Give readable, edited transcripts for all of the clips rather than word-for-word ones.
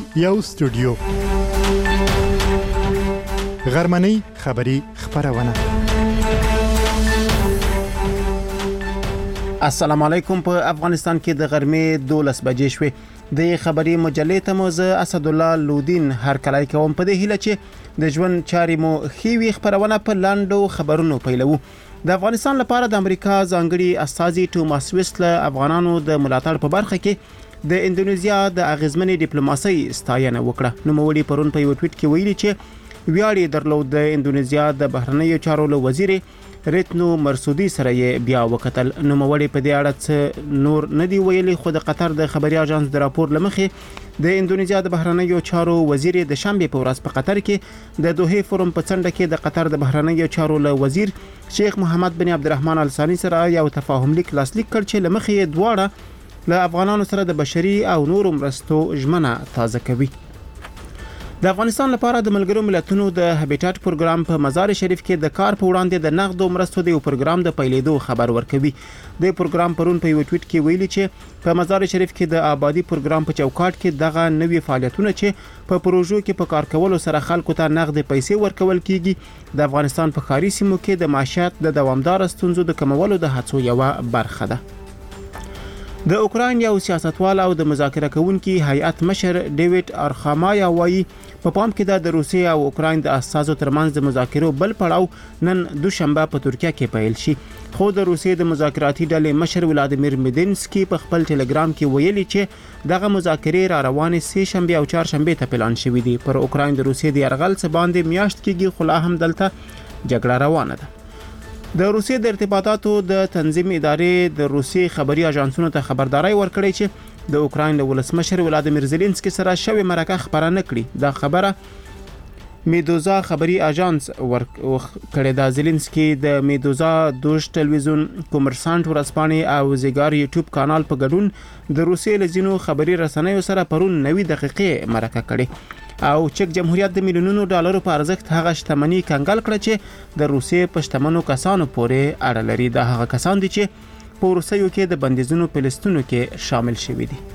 یو استودیو غرمنۍ خبری خبرونه. السلام علیکم. په افغانستان کې د غرمې 12 بجې شوې. د خبري مجلې ته مو زه اسد الله لودین هر کله کوم په دې هیله چې د ژوند چاري مو خيوي خبرونه په لاندو خبرونو پیلو. د افغانستان لپاره د امریکا ځانګړي استازي توماس ویسل افغانانو د ملاتړ په برخه کې د اندونیزیا د اغیزمنې ډیپلوماسۍ ستاینه وکړه. نو مولي پرون په یو ټویټ کې ویلي چې ویاړي درلود د اندونیزیا د بهرنیو چارو له وزیر ریتنو مرسودي سره یې بیا وکتل. نو مولي په دې اړه نور ندی ویلي، خو د قطر د خبري اژانس د راپور لمخې د اندونیزیا د بهرنیو چارو وزیر د شنبه په ورځ په قطر کې د دوحه فورم په څنډه کې د قطر د بهرنیو چارو له وزیر شیخ محمد بن عبدالرحمن ال ثاني سره یو تفاهم لیک لاسلیک کړ چې لمخې دواړه له افغانانو سره د بشري او نورو مرستو ژمنه تازه کوي. د افغانستان لپاره د ملګرو ملتونو د هابیټاټ پروګرام په مزار شریف کې د کار په وړاندې د نقدو مرستو د یو پروګرام د پیلېدو خبر ورکوي. د پروګرام پرون په یو ټویټ کې ویلي چې په مزار شریف کې د آبادی پروګرام په چوکاټ کې دغه نوې فعالیتونه چې په پروژو کې په کار کولو سره خلکو ته نقد پیسې ورکول کیږي د افغانستان په ښاري سیمو کې د معیشت د دوامدار ستونزو د کمولو د هڅو یو برخه ده. د اوکراین یو سیاستوال او د مذاکره کوونکي هیئت مشر ډیوډ ارخامایا وایي په پام کې د روسیې او اوکراین د اساسو ترمنځ د مذاکرو بل پړاو نن دوشنبه په ترکیه کې پیل شي. خو د روسیې د مذاکراتي ډلې مشر ولادیمیر میدینسکي په خپل ټلګرام کې ویلي چې دغه مذاکرې را روانې سه شنبه او چهارشنبه ته پلان شوې دي. پر اوکراین د روسیې د یرغل څخه باندې میاشت کېږي، خو لا هم دلته جګړه روانه ده. د روسیې د ارتباطاتو د تنظیم ادارې د روسیې خبري اژانسونو ته خبرداري ورکړې چې د اوکراین د ولسمشر ولادیمیر زيلنسکي سره شوې مرکه خبره نه کړي. دا خبره میدوزا خبري اژانس ورکړې. د زيلنسکي د میدوزا دوش ټلویزیون کومرسانت ورځپاڼې او زیګار یوټیوب کانال په ګډون د روسیې لزینو خبري رسنیو سره پرون 90 دقیقې مرکه کړې او چک جمهوریت د میلیونونو ډالرو په ارزښت هغه شتمنۍ کنګل کړه چې د روسیې په شتمنو کسانو پورې اړه لري. دا هغه کسان دي چې په روسیې کې د بندیزونو په لیستونو کې شامل شوي دي.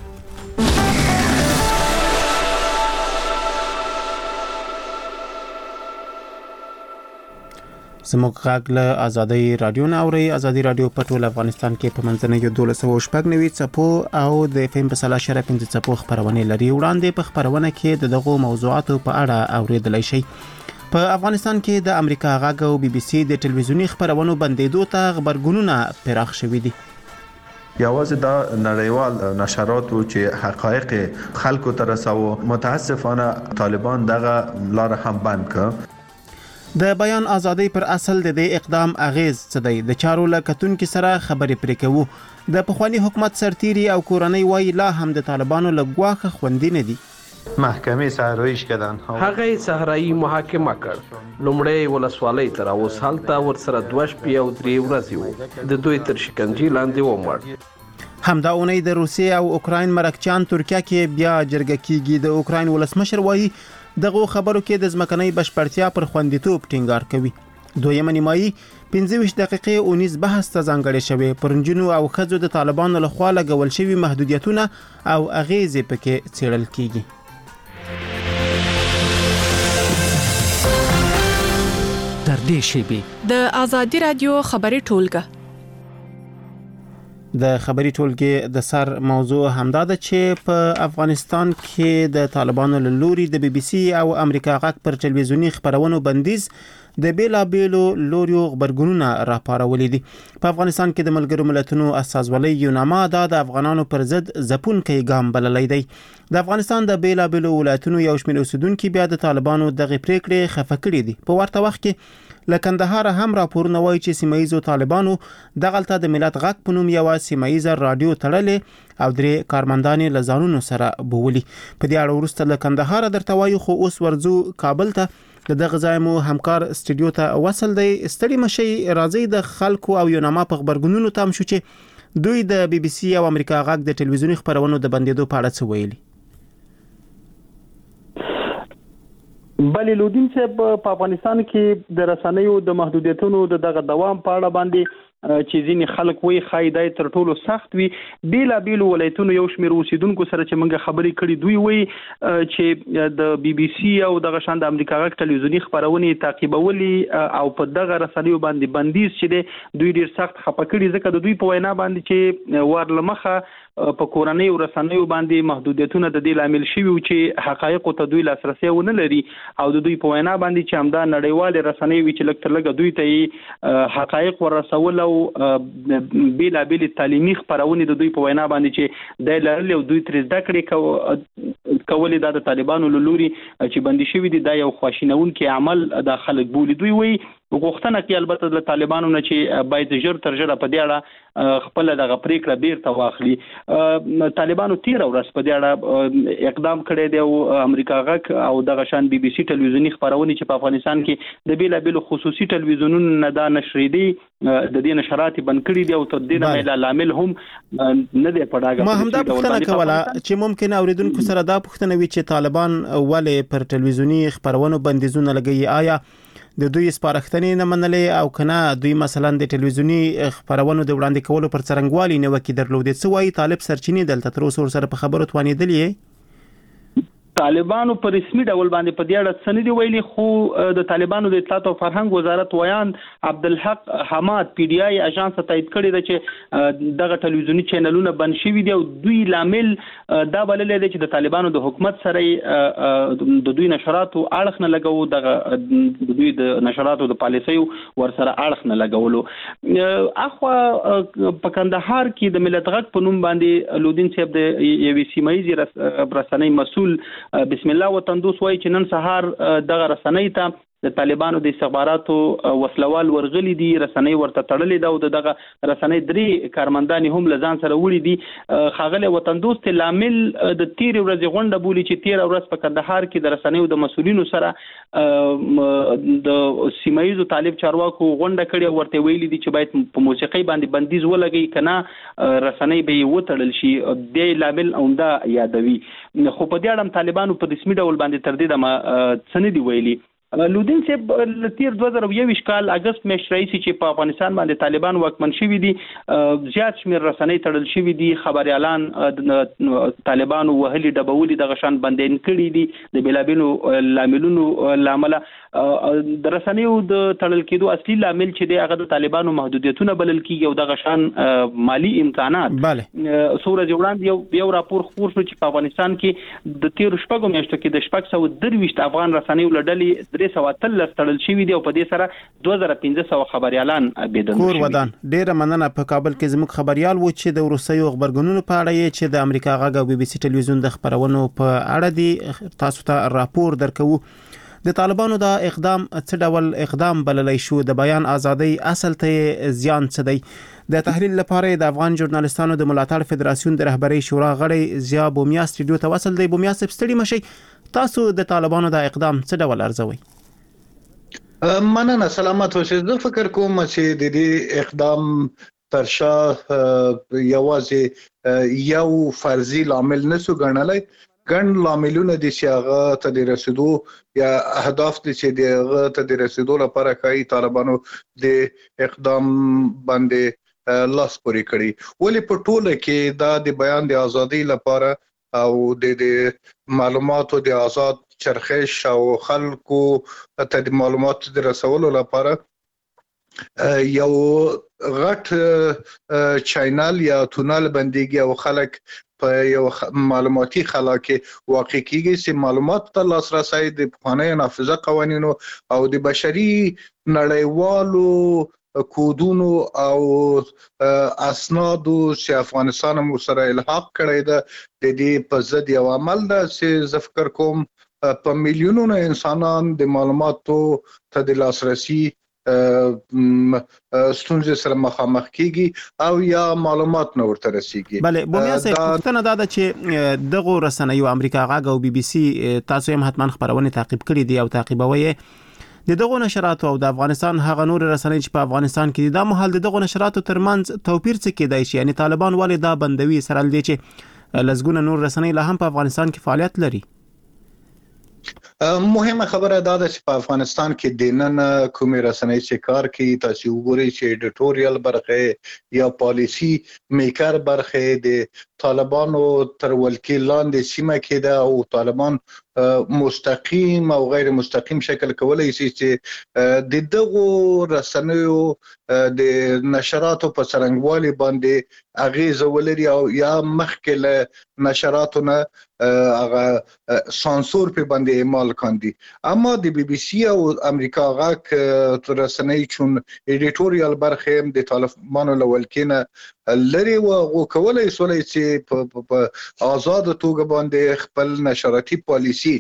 زموږ غږ له ازادي رادیو نه اوري. ازادي رادیو په ټول افغانستان کې په منځنۍ 1290 څپو او د FM په 3.5 څپو خبرونه لري. وړاندې په خبرونه کې دغه موضوعاتو په اړه اوریدلای شئ. په افغانستان کې د امریکا غږ او BBC د ټلویزیونی خبرونو بندیدو ته خبرګونونه پراخ شوي دي. یوازې دا نړیوال نشراتو چې حقایق خلکو ته رساو، متاسفانه طالبان دغه لار هم بند کړ. د بیان ازادي پر اصل د دې اقدام اغیز څه دی؟ د چارو لکتونکو سره خبرې پرې کوو. د پخوانی حکومت سرتیري او کورنۍ وای لا هم د طالبانو لګواخه خوندې نه دي. محکمه صحرایش کردن، هغه صحرایی محاکمه کړ. لومړی ولسوالۍ تر اوس هلته ورسره 2 شپې او 3 ورځې وو. د دوی تر شکنجې لاندې ومړ. همدا اونۍ د روسیې او اوکراین مرکچیان ترکیه کې بیا جرګه کیږي. د اوکراین ولسمشر وایي دغه خبرو کې د ځمکنۍ بشپړتیا پر خوندیتوب ټینګار کوي. دویمه نیمایي 25 دقیقې اونیز بحث ته ځانګړې شوې. پرنجونو او خځو د طالبانو لخوا لګول شوی محدودیتونه او اغیزې پکې څېړل کیږي. تر دې شی د ازادي رادیو خبري ټولګه د خبري ټولګي د سر موضوع همدا ده چې په افغانستان کې د طالبانو له لوري د BBC او امریکا غږ پر ټلویزیونی خبرونو بندیز د بیلابیلو لوریو خبرګونونه راپارولې دي. په افغانستان کې د ملګرو ملتونو استازولۍ یوناما د افغانانو پر ضد ځپونکي ګام بللی دی. د افغانستان د بیلابیلو ولایتونو یو شمېر اوسیدونکو بیا د طالبانو دغه پریکړې خفه کړې دي. په ورته وخت کې لکندهار هم راپورونه وایي چې سیمایزو طالبانو دغلته د ملت غږ په نوم یو سیمایزه رادیو تړلې او 3 کارمندان له ځانونو سره بوولي. په دې اړه ورسته لکندهار درته وایي، خو اوس ورځو کابل ته دغه ځای مو همکار استډیو ته وصل دی. ستړي مشي راځي د خلکو او یوناما په خبرګونونو تام شو چې دوی د BBC او امریکا غږ د ټلویزیونی خبرونو د بندیدو په اړه څه ویلي. بلې لودین صاحب، په افغانستان کې د رسنیو د محدودیتونو د دغه دوام په اړه باندې چې ځینې خلک وایي ښایي دا تر ټولو سخت وي. بیلابیلو ولایتونو یو شمېر اوسیدونکو سره چې موږ خبرې کړې دوی وایي چې د بي بي سي او دغه شان د امریکا غږ ټلویزیوني خپرونې تعقیبولې او په دغه رسنیو باندې بندیز چې دی دوی ډېر سخت خفه کړي، ځکه د دوی په وینا باندې چې ورلمخه په کورنۍ رسنیو باندې محدودیتونه د دې لامل شوي و چې حقایقو ته دوی لاسرسی ونه لري او د دوی په وینا باندې چې همدا نړیوال رسنۍ وي چې لږ تر لږه دوی ته حقایق ورسول او بیلابیل تعلیمي خپرونې د دوی په وینا باندې چې د لرلې او دوی تر زده کړې کولې دا د طالبانو له لوري چې بندي شوي دي دا یو خواشینونکی عمل د خلک بولي. دوی وایي غوښتنه کوي البته د طالبانو نه چې باید ژر تر ژره په دې اړه خپل دغه پریکړه بیرته واخلي. طالبانو 13 ورځ په دې اړه اقدام کړی دی او امریکا غږ او دغه شان بي بي سي ټلویزیوني خپرونې چې په افغانستان کې د بیلابیلو خصوصي ټلویزیونونو نه دا نشریدي د دې نشرات بند کړي دي او تر دې نه لامل هم نه دی پړاګه. ما هم دا پوښتنه کوله چې ممکن اوریدونکو سره دا پوښتنه وي چې طالبان ولې پر ټلویزیوني خپرونو بندیزونه لګوي، آیا د دوی سپارښتنې نه منلې او کنه دوی مثلا د ټلویزیوني خبرونو د وړاندې کولو پر څرنګوالي نه وکي درلودې؟ څه وایي طالب سرچینې دلته تر اوسه سره په خبرو توانېدلې؟ طالبانو په رسمي ډول باندې په دې اړه څه نه دی ویلي، خو د طالبانو د اطلاعات او فرهنګ وزارت ویان عبدالحق حماد پی ډی آی اژانس تایید کړی دی چې دغه ټلویزیوني چینلونه بند شوي دي او دوی لامل دا بللی دی چې د طالبانو د حکومت سره د دوی نشراتو اړخ نه لګو، دغه د دوی د نشراتو د پالیسیو ورسره اړخ نه لګولو. اخوا په کندهار کې د ملت غږ په نوم باندې لودین صاحب د یوې سیمایي رسنۍ مسؤل بسم الله وطندوس وایي چې نن سهار دغه رسنۍ ته د طالبانو د استخباراتو وسلوال ورغلي دي، رسنۍ ورته تړلې ده او دغه رسنۍ 3 کارمندان هم لزان سره وړي دي. خاغله وطندوس ته لامل د 13 ورځې غونډه بولی چې 13 ورځ په کندهار کې د رسنیو د مسولینو سره د سیمایي طالب چارواکو غونډه کړې ورته ویلي دي چې باید په موسیقي باندې بندیز ولګي کنه رسنۍ به وټړل شي. د لامل اوندا یادوي، خو په دې اړه طالبانو په رسمي ډول باندې تر دې د سندې ویلي. لودین صاحب تیر 2021 کال اگست میاشت رئیسي چې په افغانستان باندې طالبان واکمن شوي دي، زیات شمېر رسنۍ تړل شوي دي، خبريالان طالبانو وهلي ډبولي دغه شان بندین کړي دي د بیلابینو لاملونو لامل. د رسنیو د تړل کېدو اصلي لامل چې دی هغه د طالبانو محدودیتونه بلل کیږي او دغه شان مالی امکانات. سورج وړاندې یو راپور خپور شو چې په افغانستان کې د 13 میاشتو کې د 623 افغان رسنیو لړلې 313 تړل شوي دي او په دې سره 2500 خبريالان بيدن کور ودان. ډیره مننه. په کابل کې زموږ خبريال و چې د روسیو خبرګونونو په اړه چې د امریکا غږ او بي بي سي ټلویزیون د خبرونو په اړه دي تاسو ته راپور درکو. د طالبانو دا اقدام څه ډول اقدام بللی شو؟ د بیان ازادي اصل ته زیان څه دی؟ د تحلیل لپاره د افغان ژورنالستانو د ملاتړ فدراسیون د رهبری شورا غړی ضیا بومیا سټډیو ته وصل دی. بومیا صاحب ستړي مشي، تاسو د طالبانو دا اقدام څه ډول ارزوي؟ مننه، سلامت اوسئ. زه فکر کوم چې د دې اقدام ترشا یوازې یو فرضي لامل نسو ګڼلای، ګڼ لاملونه دي چې هغه ته د رسیدو یا اهداف دي چې هغه ته د رسیدو لپاره کوي طالبانو د اقدام باندې لاس پورې کړی. ولې په ټوله کې دا د بیان د ازادي لپاره او د معلوماتو د آزاد چرخش او خلکو ته د معلوماتو د رسولو لپاره یو غټ چینل یا تونل بنديږي او خلک په یو معلوماتي خلا کې واقع کیږي چې معلومات ته لاسرسي د قانوني نافذه قوانینو او د بشري نړیوالو کودونو او اسنادو چې افغانستان مو سره الحاق کړی ده د دې په ضد یو عمل ده چې زه فکر کوم په میلیونونو انسانان د معلوماتو ته د لاسرسي ستونزې سره مخامخ کیږي او یا معلومات نه ورته رسیږي. بله بومیا صاحب پوښتنه دا ده چې دغه رسنیو امریکا غږ او بي بي سي تاسو هم حتمان خبرونه تعقیب کړي دي او تعقیبوي د دغه نشراتو او د افغانستان هغه نور رسنۍ چې په افغانستان کې د مهال دغه نشراتو ترمنځ توپیر څه کېدای شي؟ یعنی طالبان ولې دا بندوي سره لدی چې لزګونه نور رسنۍ لا هم په افغانستان کې فعالیت لري؟ مهمه خبره دا ده چې په افغانستان کې د نن کومې رسنۍ چې کار کوي تاسو وګورئ چې ایډیټوریال برخه یا پالیسی میکر برخه د طالبانو تر ولکې لاندې سیمه کې ده او طالبان مستقیم او غیر مستقیم شکل کولای شي چې د دغو رسنیو د نشراتو په څرنګوالي باندې اغیزه ولري او یا مخکې له نشراتو نه هغه سانسور په باندې اعمال کاندي. اما د بي بي سي او امریکا غاک رسنۍ چون ایډیټوریال برخه هم د طالبانو لولکینه لري او کولای سولای چې په آزاد توګه باندې خپل نشراتي پالیسی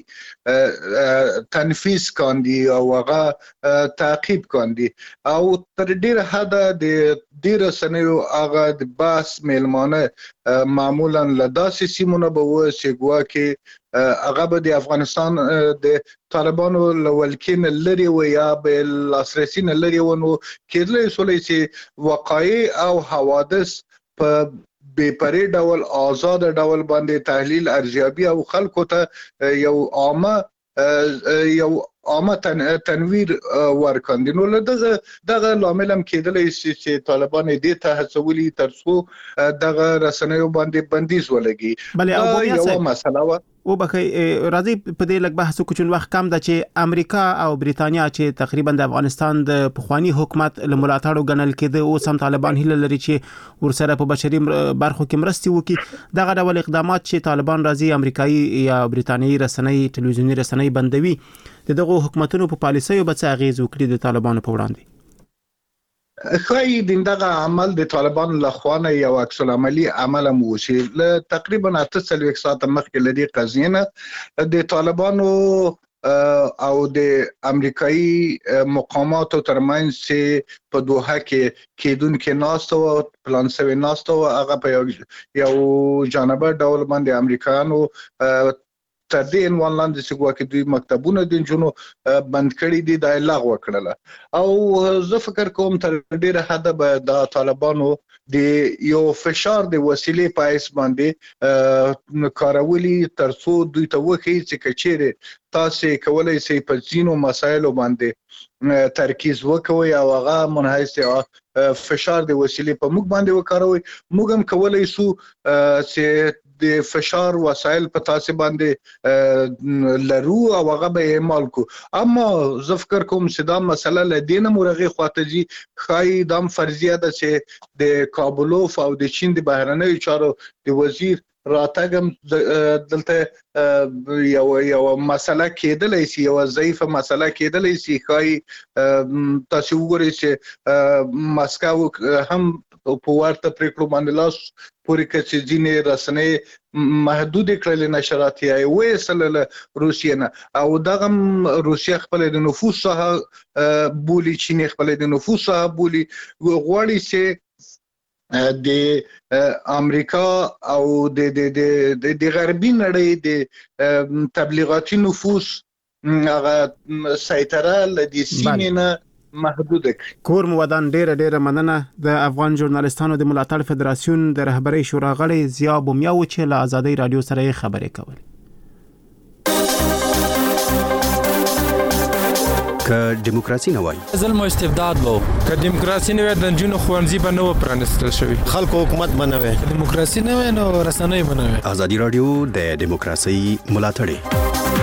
تنفیذ کاندي او هغه تعقیب کاندي او تر ډیره حد د رسنیو هغه د باس میلمانه معمولا لداسې سیمونه به و چې ګواکې هغه به د افغانستان د طالبانو لولکین لري و یا به لاسرسي نه لري و نو کېدلی سولای چې وقایع او حوادث په بې پرې ډول آزاد ډول باندې تحلیل ارزیابي او خلکو ته یو عامه تنویر ورکاندي. نو دغه لامل هم کېدلی چې طالبان دې ته هڅولي ترڅو دغه رسنیو باندې بندیز ولګي. بلې یو مسله و او بخی راځي په دې لږ بحث وکړو وخت کم ده چې امریکا او بریتانیا چې تقریبا د افغانستان د پخوانی حکومت له ملاتړ غنل کېده او سم طالبان هیله لري چې ورسره په بشري برخو کې مرستي وکړي. دغه ډول اقدامات چې طالبان راځي امریکایي یا بریتانیایی رسنۍ ټلویزیونی رسنۍ بندوي دغه حکومتونو په پالیسیو به څه اغیز وکړي د طالبانو په وړاندې؟ خای دغه عمل د طالبان لخوا نه یو عکس العملي عمل مو چې تقریبا 48 ساعت مخکې لدی قضیه د طالبانو او د امریکایي مقاماتو ترمنځ چې په دوحه کې کېدونکې ناست او پلان سوي ناست او هغه په یو جانبه ډول باندې امریکایانو تر دې عنوان لاندې چې ګواکې دوی مکتبونه د جنونو بند کړي دي د لغوه وکړله او زه فکر کوم تر ډیره حد به د طالبانو د یو فشار د وسیلې په اس باندې کارولي ترڅو دوی ته وخی چې کچېره تاسو کولای شئ په ځینو مسایلو باندې ترکیز وکوي او هغه منحیث فشار د وسیلې په موږ باندې وکاروي. موږ هم کولای شو چې د فشار وسایل په تاسو باندې لرو او هغه به اعمال کو. اما زه فکر کوم چې دا مسله لدینه مرغه خاطري خای دم فرضیه ده چې د کابلوف او د چین د بهرنیو چارو د وزیر راتګم دلته یو مسله کېدلای شي یو ضعیفه مسله کېدلای شي خای تاسو وګورئ چې مسکو هم په ورته پریکړو باندې لاس پورې کچې ځینې رسنۍ محدود کړل نشرات یې وېسل روسیه نه او دغه روسیه خپل د نفوذ سره بولی چین خپل د نفوذ سره بولی غواړي چې د امریکا او د غربي نړۍ د تبلیغاتي نفوذ هغه سیطره لدې سیمه محدود کور مو ودان ډیره مننه. د افغان ژورنالیستانو د ملاتړ فدراسیون د رهبری شورا غړي ضیا بومیاو چې له آزادۍ رادیو سره خبرې کولې. که دیموکراسي نه وای ظلم او استبداد وو که دیموکراسي نه وای د جنونو خوانزي به نو پرانستل شوی خلکو حکومت بنوي دیموکراسي نه وای نو رسنۍ بنوي. آزادۍ رادیو د دیموکراسي ملاتړ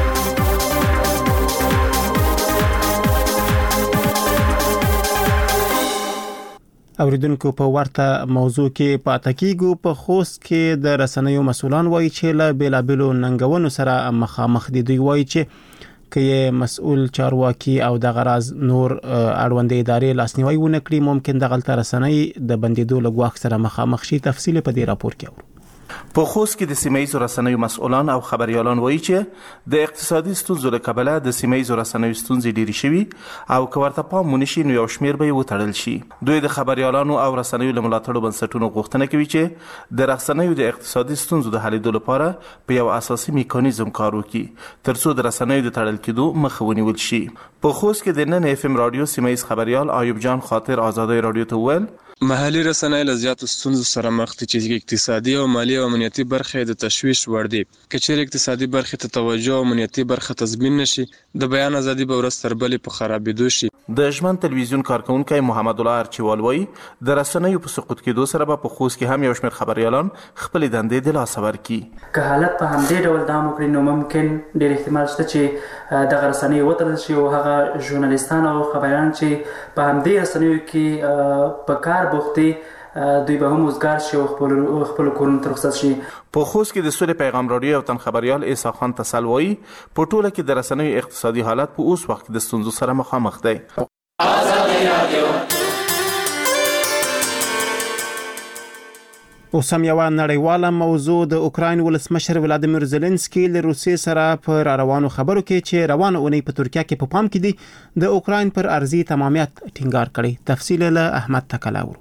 اوریدونکو په ورته موضوع کې پاتې کیږو. په خوست کې د رسنیو مسولان وایي چې له بیلابلو ننګونو سره مخامخ دي. دوی وایي چې کې مسؤل چارواکي او د غراز نور اړوند ادارې لاسنیوي ونکړي ممکن د غلطه رسنۍ د بندیدو لګواخ سره مخامخ شي. تفصیل په دې راپور کې اورو. په خوست کې د سیمه‌ایزو رسنیو مسؤلان او خبريالان وایي چې د اقتصادي ستونزو له کبله د سیمه‌ایزو رسنیو ستونزې ډېرې شوي او که ورته پام ونشي نو یو شمېر به وتړل شي. دوی د خبريالانو او رسنیو له ملاتړو بنسټونو غوښتنه کوي چې د رسنیو د اقتصادي ستونزو د حل لپاره په یو اساسي میکانیزم کار وکړي ترڅو د رسنیو د تړل کېدو مخه ونیول شي. په خوست کې د نن اف ام رادیو سیمه‌ایز خبريال ایوب جان خاطر آزادۍ رادیو ته ویل محلي رسنۍ له زیاتو ستونزو سره مخ دي چې اقتصادي او مالي او امنیتي برخې د تشویش وړ دي. که چیرې اقتصادي برخې ته توجه او امنیتي برخه تضمین نشي، د بیان ازادي به ورځ تر بلې په خرابېدو شي. د ژمن تلویزیون کارکونکی محمد الله ارچیوال وایي د رسنیو په سقوط کېدو سره به په خوست کې هم یو شمېر خبریالان خپلې دندې د لاسه ورکړي. که حالت په همدې ډول دوام وکړي نو ممکن ډېر احتمال شته چې دغه رسنۍ وتړل شي او هغه ژورنالیستان او خبریالان چې په همدې رسنیو کې په کار بوخت دي دوی به هم وزګار شي او خپل کورونو ته رخصت شي. په خوست کې د سولې پیغام راډیو او تن خبریال عیسی خان تسل وایي په ټوله کې د رسنیو اقتصادي حالت په اوس وخت کې د ستونزو سره مخامخ دی. اوس هم یوه نړیواله موضوع د اوکراین ولسمشر ولادیمیر زيلنسکي له روسیې سره پر روانو خبرو کې چې روانه اونۍ په ترکیه کې په پام کې دي د اوکراین پر ارضي تمامیت ټینګار کړي. تفصیل له احمد تکلاور.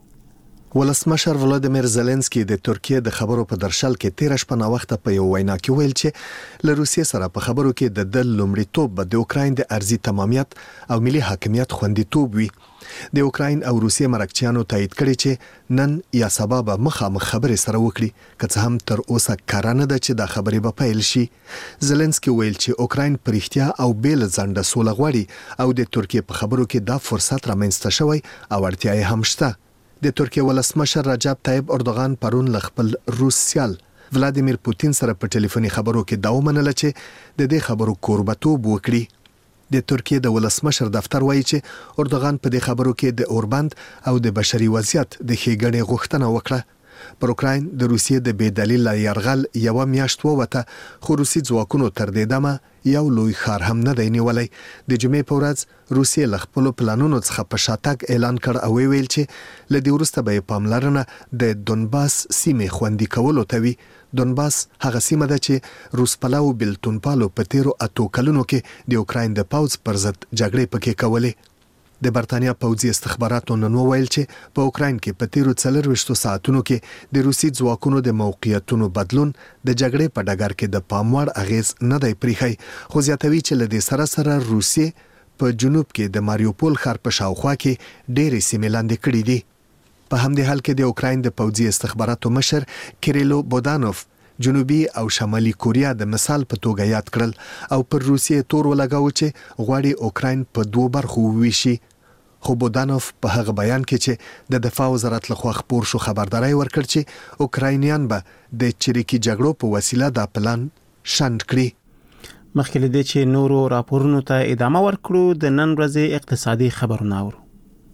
ولسمشر ولادیمیر زيلنسکي د ترکیه د خبرو په درشل کې 13 شپه وخت په یو وینا کې ویل چې له روسیې سره په خبرو کې د لومړیتوب د اوکراین د ارضي تمامیت او ملي حاکمیت خوندیتوب وي. د اوکراین او روسیې مرکچیانو تایید کړي چې نن یا سبا به مخامخ خبرې سره وکړي، که څه هم تر اوسه کارانه ده چې دا خبرې به پیل شي. زيلنسکي ویل چې اوکراین پرختیا او بیل ځنډه سوله غواړي او د ترکیه په خبرو کې دا فرصت رامنځته شوی او اړتیا یې هم شته. د ترکیه ولسمشر رجب طیب اردوغان پرون ل خپل روس سیال ولادیمیر پوتین سره په ټلیفوني خبرو کې دا ومنله چې د دې خبرو کوربتوب وکړي. د ترکیه د ولسمشر دفتر وایي چې اردوغان په دې خبرو کې د اوربند او د بشري وضعیت د ښېګڼې غوښتنه وکړه. پر اوکراین د روسیې د بې دلیل یرغل یو میاشت ووته، خو روسي ځواکونو تر دې دمه یو لوی ښار هم نه دی نیولی. د جمعې په ورځ روسیې له خپلو پلانونو څخه په شاتګ اعلان کړ او ویل چې له دې وروسته به یې پاملرنه د دونباس سیمې خوندي کولو ته وي. دونباس هغه سیمه ده چې روس پلاو بلتونپالو په تیرو 8 کلونو کې د اوکراین د پوځ پر ضد جګړې پکې کولې. د برتانیا پوځي استخباراتو نن وویل چې په اوکراین کې په تیرو 24 ساعتونو کې د روسي ځواکونو د موقعیتونو بدلون د جګړې په ډګر کې د پاموړ اغیز نه دی پریخي، خو زیاتوي چې له دې سره روسیې په جنوب کې د ماریوپول ښار په شاوخوا کې ډېرې سیمې لاندې کړې دي. په همدې حال کې د اوکراین د پوځي استخباراتو مشر کریلو بودانوف جنوبي او شمالي کوریا د مثال په توګه یاد کړل او پر روسیې تور ولګاوه چې غواړي اوکراین په 2 برخو وویشي. خو بودانوف په هغه بیان کې چې د دفاع وزارت لخوا خبر شو خبرداري ورکړ چې اوکراینیان به د چریکي جګړو په وسیله دا پلان شنډ کړي. مخکې له دې چې نورو راپورونو ته ادامه ورکړو د نن ورځې اقتصادي خبرونه اورو.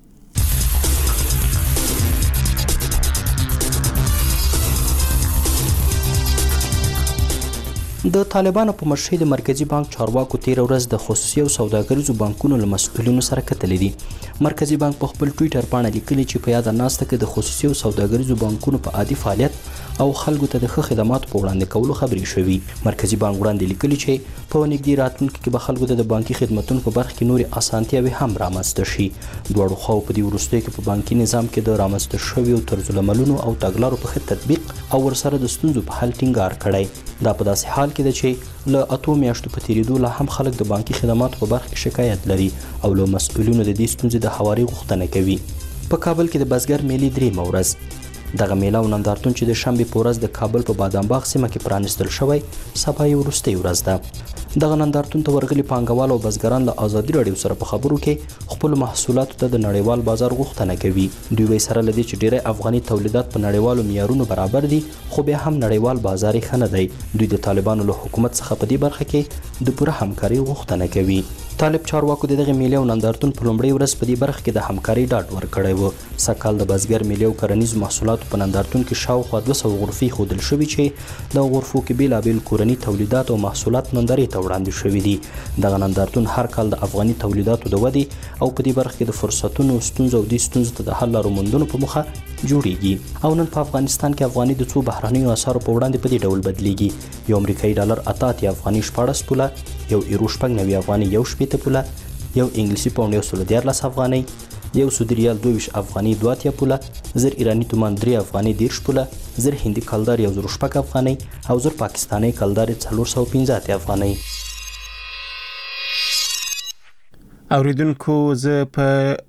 د طالبانو په مشرۍ د مرکزی بانک چارواکو 13 ورځ د خصوصي او سوداګریزو بانکونو له مسؤلینو سره کتلې دي. مرکزی بانک په خپل ټوئیټر باندې لیکلي چې په یاد ناسته کې د خصوصي او سوداګریزو بانکونو په عادي فعالیت او خلکو ته د ښه خدماتو په وړاندې کولو خبرې شوې. مرکزی بانک وړاندې لیکلي چې په نږدې راتلونکي کې به خلکو ته د بانکي خدماتو په برخه کې نورې اسانتیاوې هم رامنځته شي. دواړو خواو په دې وروستیو کې په بانکي نظام کې د رامنځته شویو طرزالعملونو او تګلارو په ښه تطبیق او ورسره د ستونزو په حل ټینګار کړی. دا په داسې حال کې ده چې له 8 میاشتو په تیریدو لا هم خلک د بانکي خدماتو په برخه کې شکایت لري او له مسؤلینو د دې ستونزې د هواري غوښتنه کوي. په کابل کې د بزګر میلې 3 ورځ دغه میله او نندارتون چې د شنبې په ورځ د کابل په بادام باغ سیمه کې پرانیستل شوی، سبا یې وروستۍ ورځ ده. دغه نندارتون ته ورغلي پانګوال او بزګران له ازادي راډیو سره په خبرو کې خپل محصولاتو ته د نړیوال بازار غوښتنه کوي. دوی وایي سره لدی چې ډیری افغاني تولیدات په نړیوالو معیارونو برابر دي، خو بیا هم نړیوال بازار یې ښه نه دی. دوی د طالبانو له حکومت څخه په دې برخه کې د پوره همکاري غوښتنه کوي. طالب چارواکو دغه میله او نندارتون په لومړۍ ورځ په دې برخه کې د همکاري ډاډ ورکړی و. سکهال د بزګر میله او کرنیزو محصولاتو په نندارتون کې شاوخوا 200 غرفې ښودل شوي چې د غرفو کې بېلابېل کورني تولیدات او محصولات نندارې ته وړاندې شوي دي. دغه نندارتون هر کال د افغاني تولیداتو د ودې او په دې برخه کې د فرصتونو، ستونزو او دې ستونزو ته د حل لارو موندلو په موخه جوړیږي. او نن په افغانستان کې افغاني د څو بهرنیو اسعارو په وړاندې په دې ډول بدلیږي. یو امریکایي ډالر 88 افغاني 14 پوله، یو ایرو 90 افغاني 1 پوله، یو انګلیسي پاونډ 114 افغاني، یو سعودي ریال 22 افغاني 2 پوله، زر ایرانی تومان 3 افغاني 10 پوله، زر هندي کلدار 1 افغاني او زر پاکستاني کلدار 415 افغاني. اوریدونکو زه په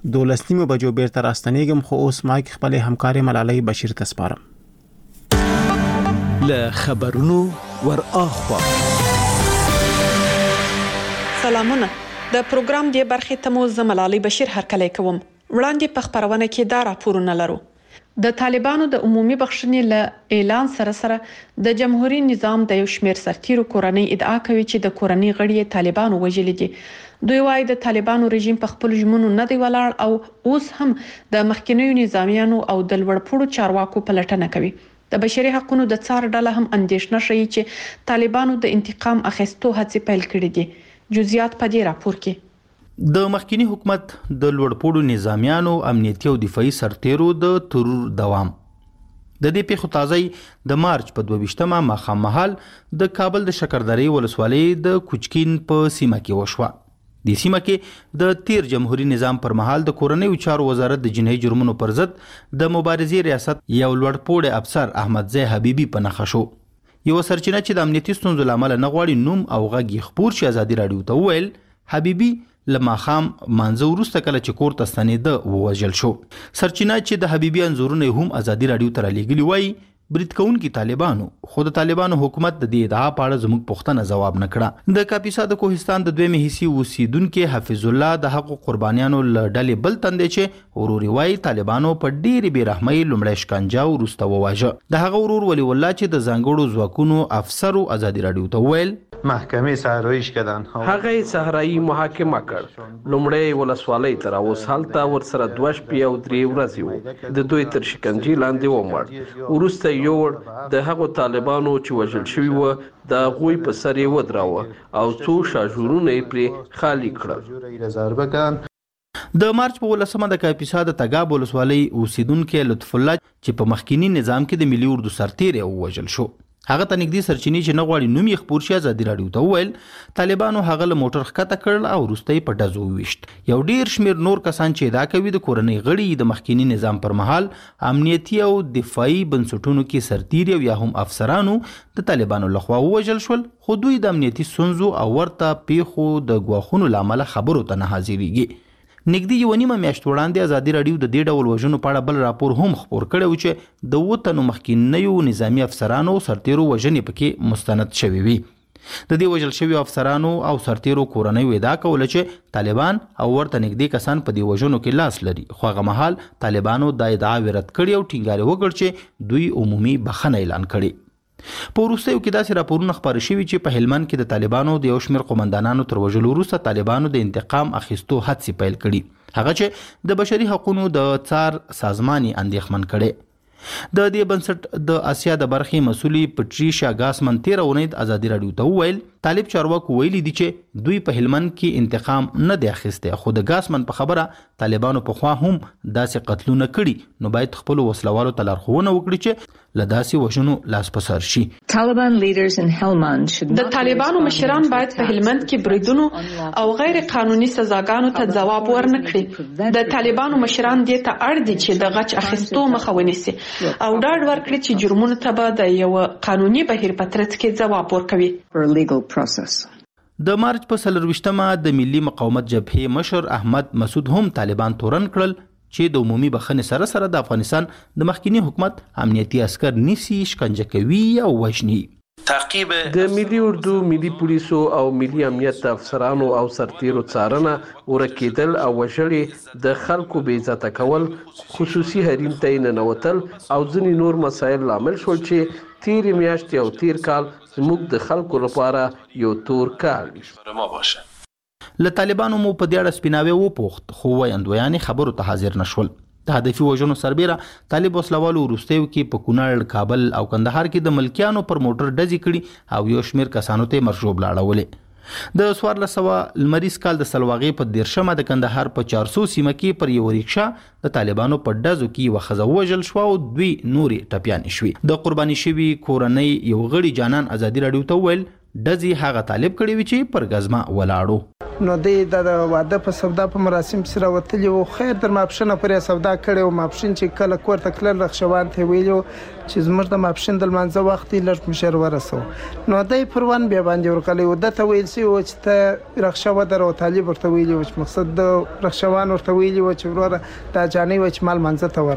12 بجو بیرته راستنیږم، خو اوس مایک خپل همکاري ملالۍ بشیر ته سپارم. له خبرونو ور اخوا سلامونه. د پروګرام دی برخې ته مو زه ملالۍ بشیر هرکلی کوم. وړاندې په خبرونه کې دا راپورونه لرو. د طالبانو د عمومي بخښنې له اعلان سره د جمهوریت نظام د یو شمېر سرتیرو کورنۍ ادعا کوي چې د کورنۍ غړي طالبانو وژلي دي. دوی وايي د طالبانو رژیم په خپل ژمنو نه دی ولاړ او اوس هم د مخکینیو نظامیانو او د لوړپوړو چارواکو پلټنه کوي. د بشري حقوقو د څار ډله هم اندېښنه شوي چې طالبانو د انتقام اخیستو هڅې پیل کړې دي. جزئیات په دې راپور کې. د مخکینی حکومت د لوړپوړو نظامیانو امنیتي او دفاعي سرتیرو د ترور دوام د دې پیښو تازه د مارچ په 22مه ماښام مهال د کابل د شکردرې ولسوالۍ د کوچکین په سیمه کې وشوه. د سیمه کې د تیر جمهوریت نظام پر مهال د کورنیو چارو وزارت د جنایي جرمونو پر ضد د مبارزې ریاست یو لوړپوړی افسر احمدزی حبیبي په نښه شو. یو سرچینه چې د امنیتي ستونزو له امله نه غواړي نوم او غږ یې خپور شي ازادي راډیو ته وویل حبیبي له ماښام مانځه وروسته کله چې کور ته ستنېده ووژل شو. سرچینه چې د حبیبي انځورونه هم ازادي راډیو ته رالیږلي وایي برید کوونکي طالبانو، خو د طالبانو حکومت د دې ادعا په اړه زموږ پوښتنه ځواب نه کړه. د کاپیسا د کوهستان د دویمې حصې اوسیدونکي حفیظ الله د حقو قربانیانو له ډلې بل تن دی چې ورور وایي طالبانو په ډېرې بېرحمۍ لومړی شکنجه وروسته وواژه. د هغه ورور ولی الله چې د ځانګړو ځواکونو افسرو ازادي راډیو ته وویل محکمه صحراییش کردن. هغه صحرایي محاکمه کړ. لومړی ولسوالۍ ته راوس هلته ورسره 2 شپې او 3 ورځې وو. د دوی تر شکنجې لاندې ومړ. وروسته یو د هغو طالبانو چې وژل شوي وو د هغوی په سر یې ودراوه او څو شاژورونه یې پرې خالي کړل. د مارچ په 18مه د کاپیسا د تګاب ولسوالۍ اوسیدونکي لطف الله چې په مخکینی نظام کې د ملي اردو سرتیر وژل شو، هغه ته نږدې سرچینې چې نه غواړي نوم یې خپور شي ازادي راډیو ته وویل طالبانو هغه له موټر ښکته کړل او وروسته یې په ډزو وویشت. یو ډیر شمېر نور کسان چې ادعا کوي د کورنۍ غړي د مخکینی نظام پر مهال امنیتي او دفاعي بنسټونو کې سرتیر یا هم افسرانو د طالبانو لخوا ووژل شول، خو دوی د امنیتي ستونزو او ورته پیښو د ګواښونو له امله خبرو ته نه حاضرېږي. نږدې یوه نیمه میاشت وړاندې ازادي راډیو د دې ډول وژنو په اړه بل راپور هم خپور کړی و چې د 7 تنو مخکینیو نظامي افسرانو او سرتیرو وژنې پکې مستند شوې وي. د دې وژل شویو افسرانو او سرتیرو کورنیو ادعا کوله چې طالبان او ورته نږدې کسان په دې وژنو کې لاس لري، خو هغه مهال طالبانو دا ادعا رد کړې او ټینګار وکړ چې دوی عمومي بخښنه اعلان کړې. په وروستیو کې داسې راپورونه خپاره شوي چې په هلمند کې د طالبانو د یو شمېر قومندانانو تر وژلو وروسته طالبانو د انتقام اخیستو هڅې پیل کړي، هغه چې د بشري حقوقو د څار سازمان یې اندېښمن کړي. د دې بنسټ د اسیا د برخې مسؤلې پټریشیا ګاسمن 13 اونۍ ازادي راډیو ته وویل طالب چارواکو ویلي دي چې دوی په هلمند کې انتقام نه دی اخیستی، خو د ګاسمن په خبره طالبانو په خوا هم داسې قتلونه کړي، نو باید خپل وسلوالو ته لارښوونه وکړي چې له داسې وژنو لاس په سر شي. د طالبانو مشران باید په هلمند کې بریدونو او غیر قانوني سزاګانو ته ځواب ورنکړي. د طالبانو مشران دې ته اړ دي چې د غچ اخیستو مخه ونیسي او ډاډ ورکړي چې جرمونو ته به د یو قانوني بهیر په ترڅ کې ځواب ورکوي. د مارچ په 24مه د ملي مقاومت جبهې مشر احمد مسعود هم طالبان تورن کړل چې د عمومي بخښنې سره سره د افغانستان د مخکینی حکومت امنیتي عسكر نیسي، شکنجه کوي او وژني. تعقیب د ملي اردو، ملي پولیسو او ملي امنیت افسرانو او سرتیرو څارنه، ورکېدل او وژلې، د خلکو بې عزته کول، خصوصي حریم ته ننوتل او ځینې نور مسایل لامل شول چې تیرې میاشتې او تیر کال زموږ د خلکو لپاره یو تور کال له طالبانو مو په دې اړه سپیناوی وپوښت، خو ویاندویانې خبرو ته حاضر نه شول. د هدفي وژنو سربیره طالب وسلوالو وروستیو کې په کونړ، کابل او کندهار کې د ملکیانو پر موټر ډزې کړي او یو شمېر کسانو ته مرشوب لاړولې. د 1400 لمریز کال د سلواغې په 13مه د کندهار په 400 سیمه کې پر یو ریکشا د طالبانو په ډزو کې یوه ښځه ووژل شوه او 2 نورې ټپیانې شوې. د قرباني شوي کورنۍ یو غړي جانان ازادي راډیو ته وویل ډزې هغه طالب کړی وي چې پر ګزمه ولاړو. نو د واده په سودا په مراسم سره وتلی او خیر در ماپښینه پرې سودا کړی او ماپښین چې کله کور ته کله رخشوان ته ویلو چې زموږ د ماپښین د لمانځه وخت لږ مشر ورسو نو دای پروان بیا باندې ورکلی او د ته ویل سی او چې ته رخصه درو طالب ورته ویلی او مقصد د رخصوان ورته ویلی او چې وروره دا جاني و چې مال منځ ته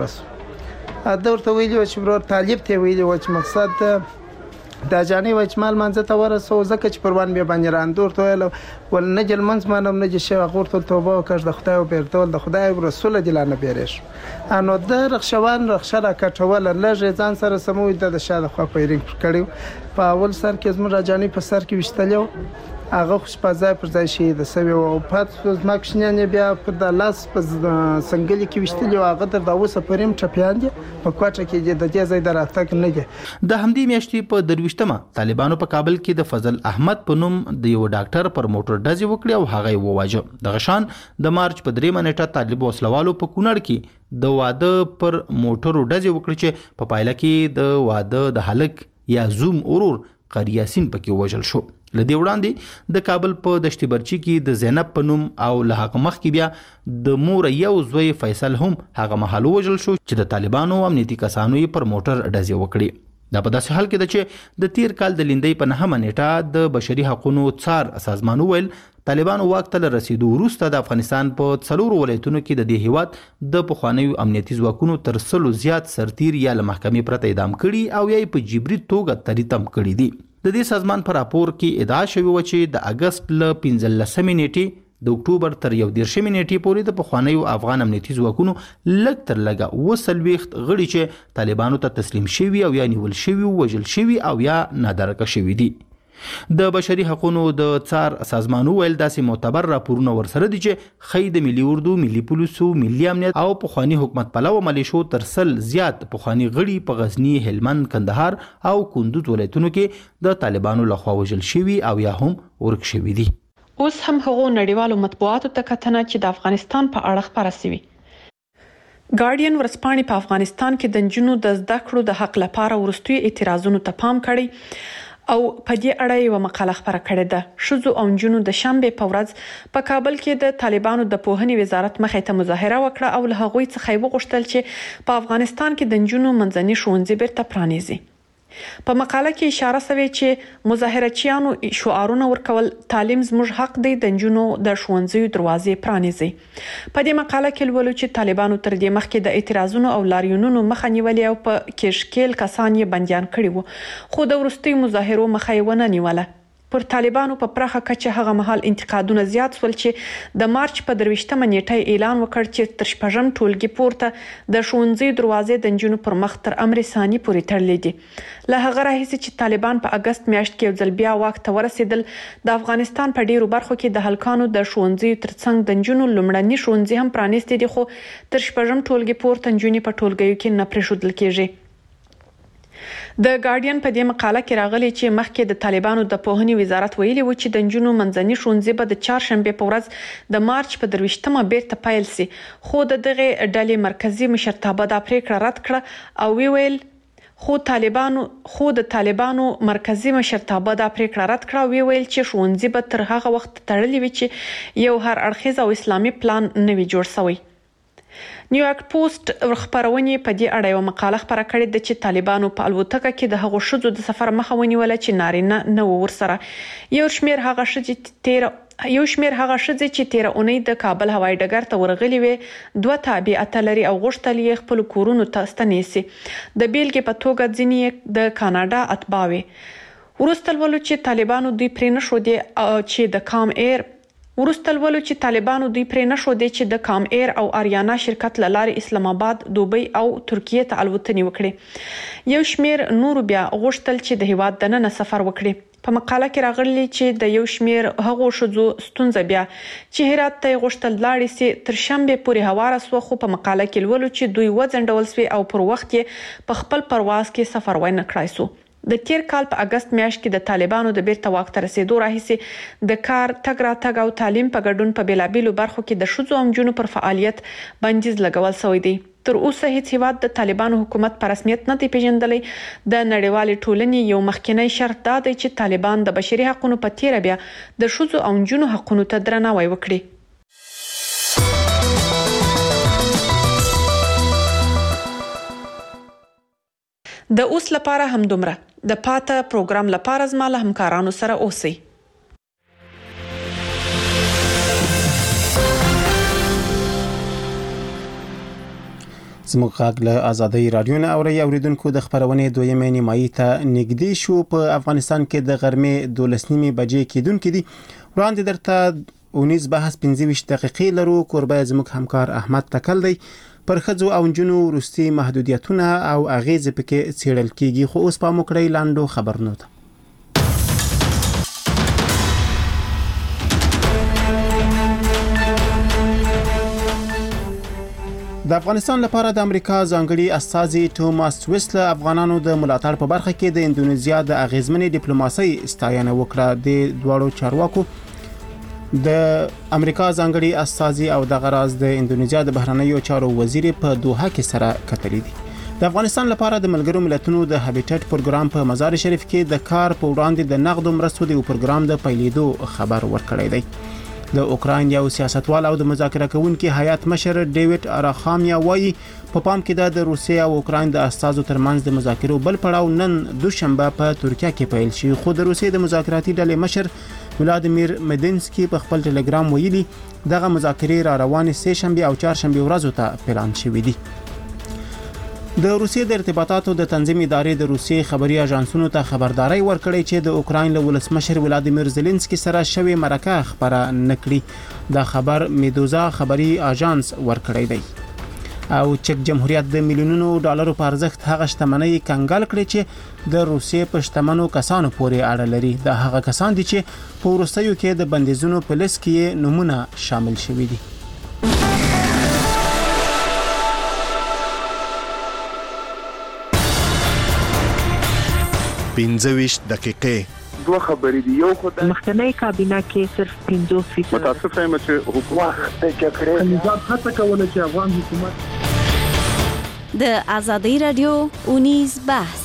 ورسو دا ورته ویلی او چې وروره طالب ته ویلی او چې مقصد دا جاني و چې مال منځ ته ورسو ځکه چې پروان بیا باندې راندور ته ویل ول نه جل منځ مانم نه چې شغه ورته توبه وکړ د خدای او بیرته د خدای رسول دلانه بیرش انو د رخصوان رخصه را کټول لږ ځان سره سموي د شاده خو پیرینګ کړیو په اول سر کې زموږ راجاني په سر کې وشتلو هغه خوش په ځای پر ځای شي د سوي او پات زما کښنه بیا په د لاس په سنگل کې وشتلو هغه د اوسه پریم چپیان دي په کوټه کې د دې ځای دراتک نه دي د همدې میاشتې په درويشتمه طالبانو په کابل کې د فضل احمد په نوم د یو ډاکټر پر موټر ډزې وکړې او هغه یې وواژه د غشان د مارچ په 3 نیټه طالب وسلوالو په کونړ کې د واده پر موټر ډزې وکړې چې په پایله کې د واده د هلک یا زوم اورور قریاسین پکې وژل شو لدې وړاندې د کابل په دشتي برچی کې د زینب په نوم او له هغه مخکې بیا د مور یو زوی فیصل هم هغه مهال وژل شو چې د طالبانو امنیتي کسانو یې پر موټر ډزې وکړې دا په داسې حال کې ده چې د تیر کال د لیندۍ په 9 نیټه د بشري حقوقو څار سازمان ویل طالبانو واک ته رسیدو وروسته د افغانستان په 4 ولایتونو کې د دې هیواد د پخوانیو امنیتي ځواکونو تر 100 زیات سرتیر یا له محکمې پرته اعدام کړي او یا په جبري توګه تریتم کړي دي د دې سازمان پر راپور کې ادعا شوی و چې د اگست ل 15 نیټې د اکتوبر تر 11 نیټې پورې د پخوانیو افغان امنیتي ځواکونو لږ تر لږه وسلويخت غړي چې طالبانو ته تسلیم شوي او یا نیول شوي وژل شوي او یا نادرکه شوي دي د بشري حقوقو د څار سازمان ویل داسې معتبر راپورونه ورسره دي چې خې د ملي اردو ملي پولیسو ملي امنیت او پخوانی حکومت پلو ملیشو تر 100 زیات پخوانی غړي په غزنی هلمند کندهار او کندوز ولایتونو کې د طالبانو لخوا وژل شوي او یا هم ورک شوي دي اوس هم هغو نړیوالو مطبوعاتو ته کتنه چې د افغانستان په اړه خبره شوی ګارډین ورسپانې په افغانستان کې د نجونو د زده کړو د حق لپاره ورستوي اعتراضونو ته پام کړی او په دې اړه یو مقاله خبره کړې ده شذو او نجونو د شنبه په ورځ په کابل کې د طالبانو د پوهنې وزارت مخې ته مظاهره وکړه او له هغوی څخه وغوښتل چې په افغانستان کې د نجونو منځني ښوونځي بیرته پرانیزي په مقاله کې اشاره شوی چې مظاهرچیانو شعارونه ورکول تعلیم زموږ حق دی د نجونو د ښوونځیو دروازې پرانیزي په دې مقاله کې ولولو چې طالبانو تر دې مخکې د اعتراضونو او لاریونونو مخه نیولې او په کېشکیل کسان یې بنديان کړي وو خو د وروستي مظاهرو مخه یې ونه نیوله پر طالبانو په پراخه کچه هغه مهال انتقادونه زیات ول چې د مارچ په 23 نیټه اعلان وکړ چې تر شپږم ټولګي پورته د ښوونځي دروازې د نجونو پر مخ تر امر ثاني پورې تړلې دي له هغه راهیسې چې طالبان په اگست میاشت کې ځل بیا واک ته ورسېدل د افغانستان په ډیرو برخو کې د هلکانو د ښوونځي ترڅنګ د نجونو لومړني ښوونځي هم پرانیستي دي خو تر شپږم ټولګي پورته نجونې په ټولګیو کې نه پرېښودل کېږي د ګارډین په دې مقاله کې راغلي چې مخکې د طالبانو د پوهنې وزارت ویلي و چې د نجونو منځني ښوونځي به د چهارشنبه په ورځ د مارچ په 23مه بیرته پیل سي خو د دغه ډلې مرکزی مشرتابه د پریکړه رد کړه او ویل خو د طالبانو مرکزی مشرتابه د پریکړه رد کړه ویل چې ښوونځي به تر هغه وخت تړلي وي چې یو هر اړخیز او اسلامي پلان نه وي جوړ شوی نیویارک پوسټ خبرونه په دې اړه یو مقاله خبره کړې ده چې طالبانو په الوتکه کې د هغو شذو د سفر مخه ونیوله چې نارینه نه ورسره یو شمیر هغه شذې چې 13 اونۍ د کابل هوایي ډګر ته ورغلي وي دوه تابعیت لري او غوښتل یې خپل کورونو ته ستنیسي د بیلګې په توګه ځینې د کاناډا اتباع وي ورستل ولو چې طالبانو دوی پرې نشو دي چې د کام ایر چې د کام ایر او اریانا شرکت لاره اسلام آباد دوبۍ او ترکیه ته الوتنې وکړي یو شمیر نور بیا غوښتل چې د هیواد دننه سفر وکړي په مقاله کې راغلي چې د یو شمیر هغو شذو ستونزه بیا چې هرات ته غوښتل لاړې سي تر شنبه پورې هواره سو خو په مقاله کې ولولو چې دوی وځنډول سوي او پر وخت په خپل پرواز کې سفر وای نه کړای سو د تیر کال په اگست میاشت کې د طالبانو د بیرته واک ته رسیدو راهیسې د کار تګ راتګ او تعلیم په ګډون په بیلابیلو برخو کې د ښځو او نجونو پر فعالیت بندیز لګول شوی دی. تر اوسه هیڅ هیواد د طالبانو حکومت په رسمیت نه دی پیژندلی. د نړیوال ټولنې یو مخکینی شرط دا دی چې طالبان د بشري حقوقو په تیر بیا د ښځو او نجونو حقوقو ته درناوی وکړي. د اوس لپاره هم دومره. د پاته پروګرام لپاره زما له همکارانو سره اوسئ. زموږ غږ له آزادۍ رادیو نه اوریدونکو د خبرونې دویمې نیمایي ته نږدې شو. په افغانستان کې د غرمې 12:30 بجې کېدونکې دي. وړاندې درته اونیز بحث 25 دقیقې لرو. کوربه زموږ همکار احمد تکل دی. پر ښځو او نجونو وروستي محدودیتونه او اغیزې پکې څیړل کیږي. خو اوس پام وکړئ لاندو خبرونو ته. د افغانستان لپاره د امریکا ځانګړي استازي توماس ویسل افغانانو د ملاتړ په برخه کې د اندونیزیا د اغیزمنې ډیپلوماسۍ ستاینه وکړه. د دوړو چارواکو د امریکا ځانګړي استازي او د غراز د اندونیزیا د بهرنیو چارو وزیر په دوحه کې سره کتلې دي. د افغانستان لپاره د ملګرو ملتونو د هابیټټ پروګرام په مزار شریف کې د کار په وړاندې د نقد مرستو د پروګرام د پیلېدو خبر ورکړی دی. د اوکراین یو سیاستوال او د مذاکره کوونکي هیئت مشر ډیوډ اراخامیا وایي په پام کې د روسیې او اوکراین د استازو ترمنځ د مذاکرو بل پړاو نن دوشنبه په ترکیه کې پیل شي. خو د روسیې د مذاکراتي ډلې مشر ولادیمیر مدینسکي په خپل ټلګرام ویلي دغه مذاکرې را روانې سه شنبه او چهارشنبه ورځو ته پلان شوې دي. د روسیې د ارتباطاتو د تنظیم ادارې د روسیې خبري اژانسونو ته خبرداري ورکړې چې د اوکراین له ولسمشر ولادیمیر زيلنسکي سره شوی مرکه خبره نکړي. دا خبر میدوزا خبري اژانس ورکړی دی. او چک جمهوریت د میلیونونو ډالرو په ارزښت هغه شتمنۍ کنګال کړي چې د روسیې په شتمنو کسانو پورې اړه لري. دا هغه کسان دي چې په وروستیو کې د بندیزونو په لیست کې نمونه شامل شوي دي. پنځويش دقیقې دوه خبرې دي. یو خو د مخکنی کابینه کې صرف 50% متاسف یم چې حکومت د جګړې نظام هڅه کوله چې افغان حکومت د آزادۍ رادیو اونیز بحث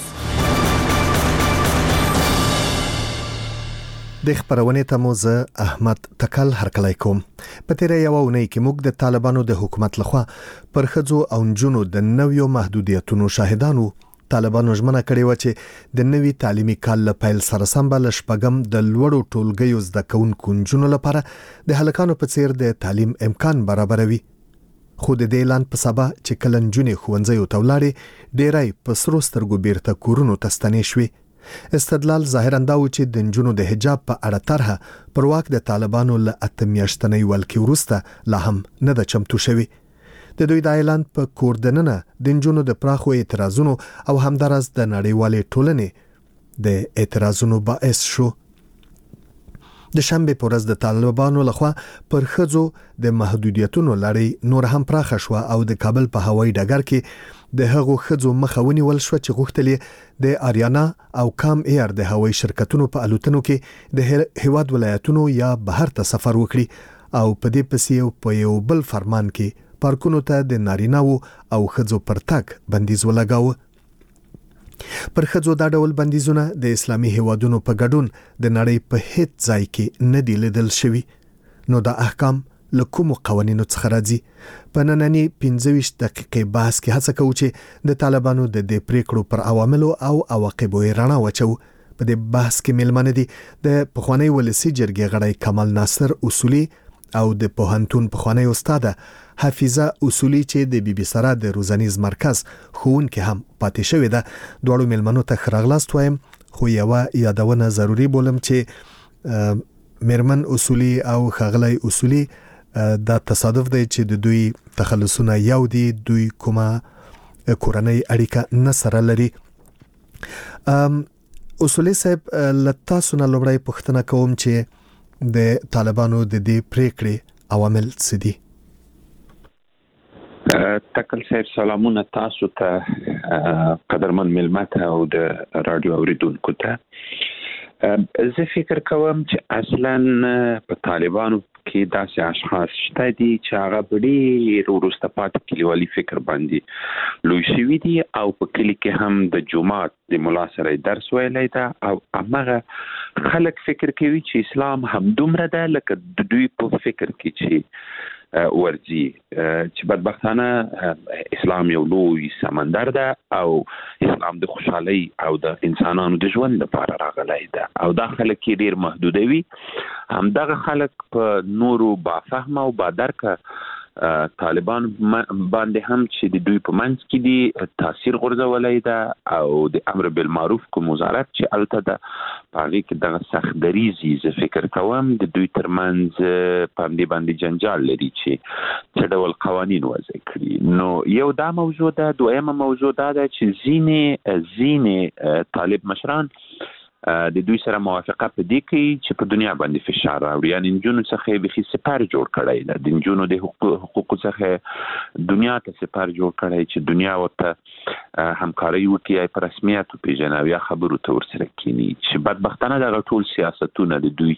د خبرونه ته مو زه احمد تکل هرکلی کوم. په تیر یو ونې کې موږ د طالبانو د حکومت لخوا پر ښځو او نجونو د نویو محدودیتونو شاهدانو. طالبانو ژمنه کړې و چې د نوي تعلیمي کال له پیل سره سمبل شپږم د لوړو ټولګیو زده کوونکو نجونو لپاره د هلکانو په څیر د تعلیم امکان برابروي. خو د دې اعلان په سبا چې کله نجونې ښوونځیو ته ولاړې ډېری په سرو سترګو بیرته کورونو ته ستنې شوې. استدلال ظاهراً دا و چې د نجونو د حجاب په اړه طرحه پر واک د طالبانو له 8 میاشتنۍ ولکې وروسته لا هم نه ده چمتو شوې. د دوی د اعلان په کوردننه د نجونو د پراخو اعتراضونو او همدارس د نړیوالې ټولنې د اعتراضونو باعث شو. د شنبه په ورځ د طالبانو لخوا پر ښځو د محدودیتونو لړۍ نور هم پراخه شو او د کابل په هوایي ډګر کې د هغو ښځو مخه ونیول شو چې غوښتل د آریانا او کام ایر د هوایي شرکتونو په الوتنو کې د هیواد ولایتونو یا بهر ته سفر وکړي او په دې پسې په یو بل فرمان کې پارکونو ته د نارینه‌و او ښځو پر تګ بندیز ولګاوه. پر ښځو دا ډول بندیزونه د اسلامي هیوادونو په ګډون د نړۍ په هیڅ ځای کې نه دی لیدل شوی. نو دا احکام له کومو قوانینو څخه راځي؟ په نننۍ 25 دقیقې بحث کې هڅه کوو چې د طالبانو د دې پریکړو پر عواملو او عواقبو رڼا واچو. په دې بحث کې ملمنه دي د پخوانی ولسی جرګې غړی کمال ناصر اصولي او د پوهنتون پخوانی استاد حفیظه اصولي چې د بي بي سره د روزنیز مرکز ښوونکې هم پاتې شوې ده. دواړو ملمنو ته خراغلاست وایم. خو یوه یادونه ضروری بولم چې میرمن اصولي او خغلی اصولي دا تصادف دی چې د دوی تخلصونه یو دي. دوی کومه کورنۍ اړیکه نه سره لري. اصولي صاحب لتاسو نه لومړی پوښتنه کوم چې د طالبانو د دې پریکړې عوامل څه دي؟ تکل صاحب سلامونه تاسو ته قدرمن ملمت او د رادیو اوریدونکو ته. زه فکر کوم چې اصلا په طالبانو کې داسې اشخاص شته دي چې هغه په ډېر وروسته پاتې کلیوالي فکر باندې لوی شوي دي او په کلي کې هم د جومات د ملا سره درس ویلی ده او همغه خلک فکر کوي چې اسلام همدومره ده لکه د دوی په فکر کې چې ورځي، چې بدبختانه اسلام یو لوی سمندر ده او اسلام د خوشحالۍ او د انسانانو د ژوند لپاره راغلی ده او دا خلک یې ډېر محدودوي. همدغه خلک په نورو بافهمه او بادرکه طالبان باندې هم چې د دوی په منځ کې دي تاثیر غورځولی ده او د امر بالمعروف کوم وزارت چې هلته ده په هغې کې دغه سخت دریځي. زه فکر کوم د دوی ترمنځ په همدې باندې جنجال لري چې څه ډول قوانین وضع کړي. نو یو دا موضوع ده. دویمه موضوع دا ده چې ځینې طالب مشران د دوی سره موافقه په دې کوي چې په دنیا باندې فشار راوړي، یعنې نجونو څخه یې بیخي سپر جوړ کړی ده، د نجونو د حقوقو څخه دنیا ته سپر جوړ کړی چې دنیا ورته همکاري وکړي، یا په رسمیت وپېژني او یا خبرو ته ورسره کښېني. چې بدبختانه دغه ټول سیاستونه د دوی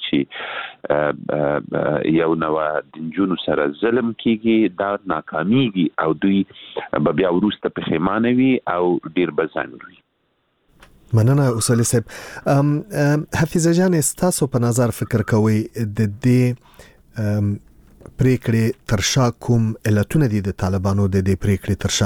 چې یو نوع د نجونو سره ظلم کېږي دا ناکامیږي او دوی به بیا وروسته پښیمانه وي او ډېر به ځنډ وي. مننه اوسلی صاحب. حفیظه جان، ستاسو په نظر فکر کوئ د دې پریکړې تر شا کوم علتونه دي د طالبانو د دې پریکړې تر شا؟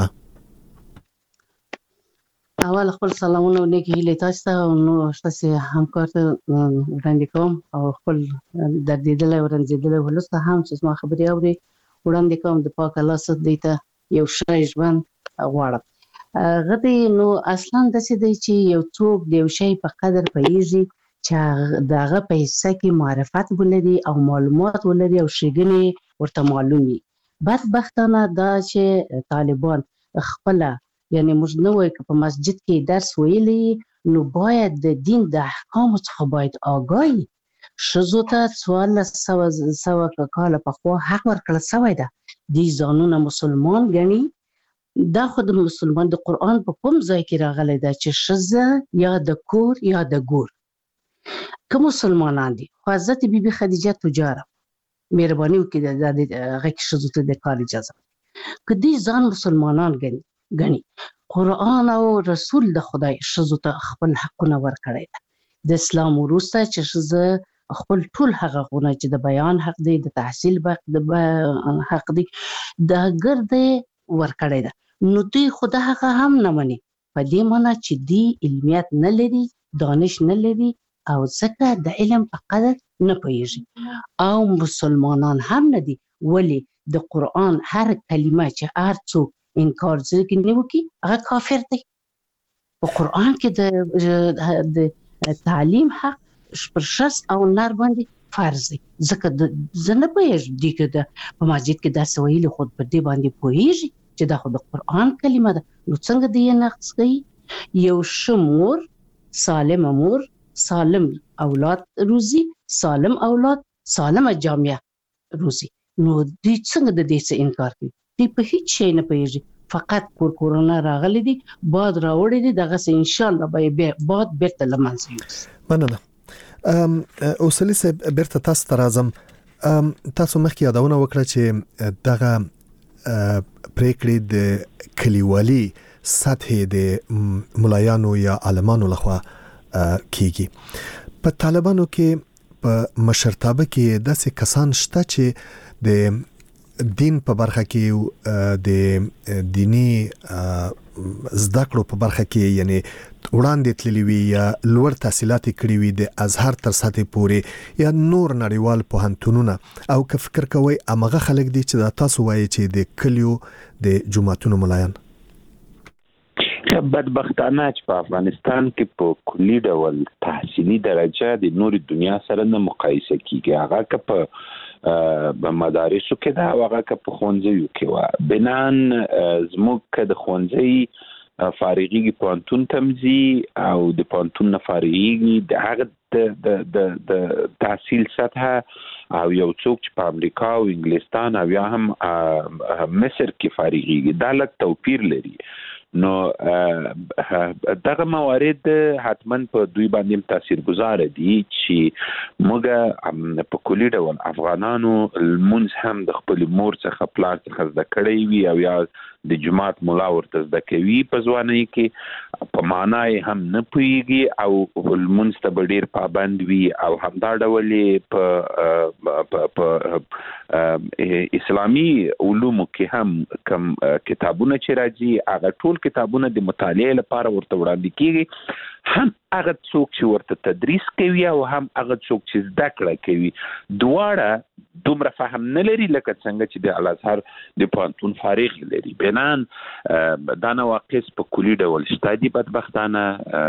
اول خپل سلامونه او نیکی هیلې تاسو ته او نو تاسو همکار ته وړاندې کوم او خپل دردېدلی او رنځېدلی ولس ته هم چې زما خبرې اوري وړاندې کوم. د پاک الله څخه دوی ته یو ښه ژوند غواړم. غدي نو اصلا داسې دی چې یو څوک د یو شی په قدر پوهیږي چې دغه په حصه کې معرفت ولري او معلومات ولري او ښېګڼې ورته معلوم وي. بدبختانه دا چې طالبان خپل یعنی موږ نه وایو که په مسجد کې درس ویلی نو باید د دین د احکامو څخه باید آګاهي. ښځو ته 1400 کاله پخوا حق ورکړل شوی ده. دوی ځانونه مسلمان ګڼي. دا خو د مسلمان د قرآن په کوم ځای کې راغلی ده چې ښځه یا د کور یا د ګور که مسلمانان دي. خو حضرت بیبي خدیجه تجاره مهرباني وکړي د هغه کې ښځو ته د کار اجازه که دوی ځان مسلمانان ګڼي قرآن او رسول د خدای ښځو ته خپل حقونه ورکړی ده. د اسلام وروسته چې ښځه خپل ټول حقونه چې د بیان حق دی، د تحصیل حق دی، د ګرد ورکړی ده. نو دوی خو د هغه هم نه مني په دې معنی چې دوی علمیت نه لري، دانش نه لري او ځکه د علم په قدر نه پوهیږي او مسلمانان هم نه دي. ولې د قرآن هر کلمه چې هر څوک انکار ځکه وکړي هغه کافر دی. په قرآن کې د تعلیم حق پر ښځه او نر باندې فرض دی. ځکه زه نه پوهیږم دوی که په مسجد کې درس ویلي خو په دې باندې پوهیږي چې دا خو د قرآن کلمه ده. نو څنګه دې یې نقص کوي؟ یو ښه مور، سالمه مور، سالم اولاد روزي، سالم اولاد، سالمه جامعه روزي. نو دوی څنګه د دې څه انکار کوي؟ دوی په هیڅ شی نه پوهیږي. فقط کورونا راغلی دی، باد راوړی دی، دغسې انشاءالله به باد بیرته له منځه یوسي. مننه. اوسلی صاحب بیرته تاسو ته راځم. تاسو مخکې یادونه وکړه چې دغه پریکړې د کلیوالي سطحې د ملایانو یا عالمانو لخوا کیږي. په طالبانو کې په مشرتابه کې داسې کسان شته چې د دین په برخه کې د دینی زده کړو په برخه کې یعنی وړاندې تللی وي یا لوړ تحصیلات کړي وي د ازهر تر سطحې پورې یا نور نړیوال پوهنتونونه او که فکر کوئ همغه خلک دي چې دا تاسو وایي چې د کلیو د جوماتونو ملایان بدبختانه چې په افغانستان کې په کلی ډول تحصیلي درجه د نوري دنیا سره نه مقایسه کیږي. هغه که په مدارسو کې ده او هغه که په ښوونځیو کې وه. بنان زموږ که د ښوونځي فارغیږي پوهنتون ته ځي او د پوهنتون نه فارغیږي د هغه د تحصیل سطح او یو څوک چې په امریکا او انګلستان او یا هم مصر کې فارغيږي دا لږ توپیر لري. نو دغه موارد حتما په دوی باندې تاثیرګذار دي چې موږ په کلی ډول افغانانو المنځ هم د خپل مور څخه پلار څخه زده کړی وي او یا د جماعت مولا ورته زده کوي په ځوانۍ کې په معنی هم نه پوهیږي او المنځ ته ډیر پابند وي او همدا ډول په اسلامي علومو کې هم کم کتابونه چې راځي هغه ټول کتابونه د مطالعه لپاره ورته وړاندې کیږي. هم هغه څوک چې ورته تدریس کوي او هم هغه څوک چې زده کړه کوي دواړه دومره فهم نه لري لکه څنګه چې د الازهر د پوهنتون فارغ لري. بنان دا نواقص په کلی ډول شته دي بدبختانه.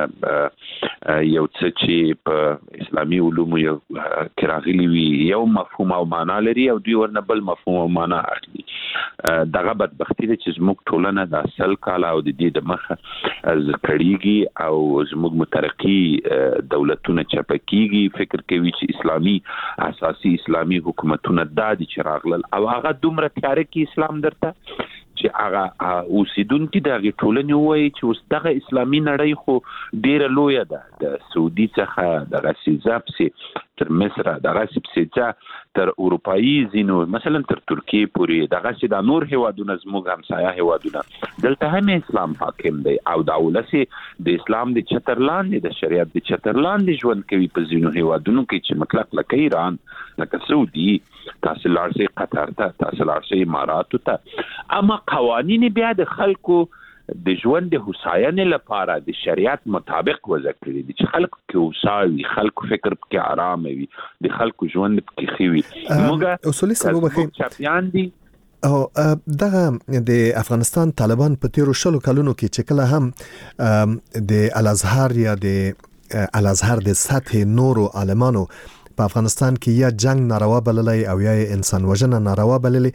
یو څه چې په اسلامي علومو یو کې راغلي وي یو مفهوم او معنا لري او دوی ورنه بل مفهوم او معنا اخلي. دغه بدبختی ده چې زموږ ټولنه د اصل کاله او د دې د مخه کړيږي او زموږ مترقي دولتونه چپکیږي فکر کوي چې اسلامي اساسي اسلامي حکومتونه د چې راغلل او هغه دومره تیار کې اسلام درته چې هغه اوسیدونکو دغه ټولنې وایي چې اوس دغه اسلامي نړۍ خو ډیره لوی ده د سعودي څخه د غسیزابسي تر مصر د غسیبسي تر اروپایي زینو مثلا تر ترکیه پورې دغه چې د نور هیوادونو زموږ همسایه هیوادونه دلته هم اسلام حاکم دی او د اولسي د اسلام د چترلاندې د شریعت د چترلاندې ژوند کوي په زینو هیوادونو کې چې مطلق لکه ایران لکه سعودي تاسو لارسي قطر ته تاسو لارسي امارات ته اما قوانین بیا د خلکو د ژوند د هوساینې لپاره د شریعت مطابق وضع کړی دي چې خلکو کې هوساوي خلکو فکر کې آرام وي د خلکو ژوند کې خوي موږ اصولي سبب چاپیان دي او دغه د افغانستان طالبان په تیرو شلو کلونو کې چې کله هم د الازهر یا د الازهر د سطح نورو عالمانو په افغانستان کې یا جنگ ناروا بللی او یا انسان وژنه ناروا بللی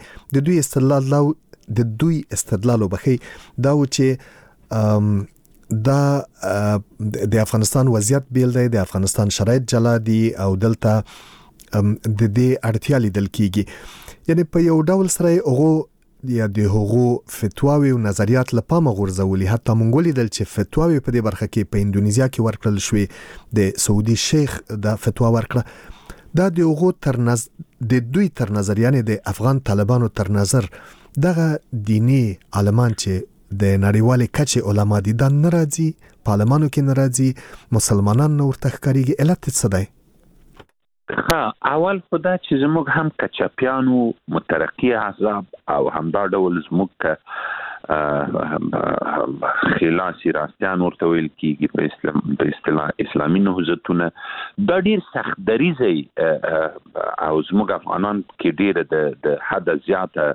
د دوی استدلال وبخي دا و چې دا د افغانستان وضعیت بیل دی د افغانستان شرایط جلا دي او دلته د دې اړتیا لیدل کیږي یعنی په یو ډول سره هغه یا د هغو فتواوی او نظریات لپاره غورځولي حتی مونږ لیدل چې فتواوی په دې برخه کې په اندونیزیا کې ورکړل شوې د سعودي شیخ د فتوا ورکړه دا د هغو د دوی تر نظر یعنی د افغان طالبانو تر نظر دغه دینی عالمان چې د نړیوالې کچې علما دي دا ناراضي پارلمانو کې ناراضي مسلمانان نور تخکاریږي علت څه دی؟ اول خدا چې زموږ هم کچاپیانو مترقی احزاب او همدا ډول زموږ خلاصي راستيان ورته ویل کیږي په اصطلاح اسلامي نهضتونه د ډیر سخت دریزي او زموږ افغانان کې ډیر د حد زیاته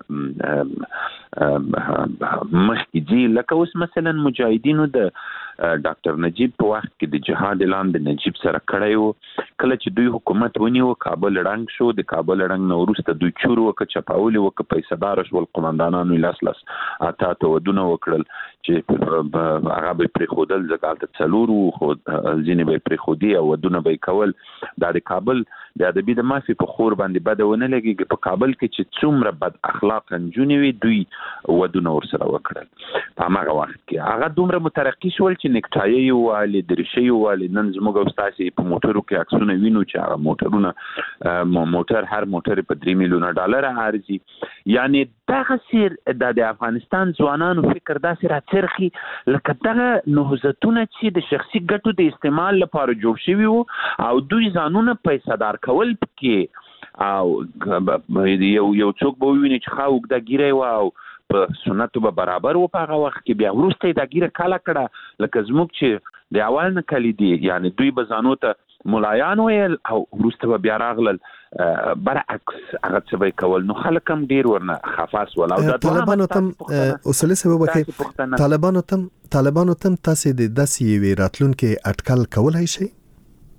مخکې دي لکه اوس مثلا مجاهدینو د ډاکټر نجیب په وخت کې د جهاد اعلان د نجیب سره کړی وو کله چې دوی حکومت ونیو کابل رنګ شو د کابل رنګ نو وروسته دوی چور وکړ چپاولي وکړ پیسې دار شول قومندانانو لاس اته ودونه وکړل چې هغه به پرې خودل زکات څلورو خو ځینې به پرې خودي او ودونه به کول د کابل د ادبي د مافي په خور باندې بده ونه لګي په کابل کې چې څومره بد اخلاق انجونی وي دوی ودونه ورسره وکړل په هغه وخت کې هغه دومره مترقی شول چې نکټای والی درشي والی نن زموږ استاد په موټرو کې عکسونه وینو چې هغه موټرونه موټر هر موټر په 3 میلیون ډالر ارزي یعنی دغه سیر د افغانستان ځوانانو فکر داسې راڅرخي لکه دغه نهضتونه چې د شخصي ګټو د استعمال لپاره جوړ شوي وو او دوی ځانونه پیسې دار کول پکې او یو څوک به ویني چې خاوک د ګیره و او په سنتو به برابر و په هغه وخت کې بیا وروسته د ګیره کاله کړه لکه زموږ چې د اول نه کلی دي یعنی دوی به ځانو ته ملایان ویل او وروسته به بیا راغلل برعکس هغه څه به کول نو خلک هم ډیر ورنه خفاس ولا او د طالبانو تم اصلي سبب کې طالبانو تم تاسو د داسې وی راتلونکو اټکل کولای شي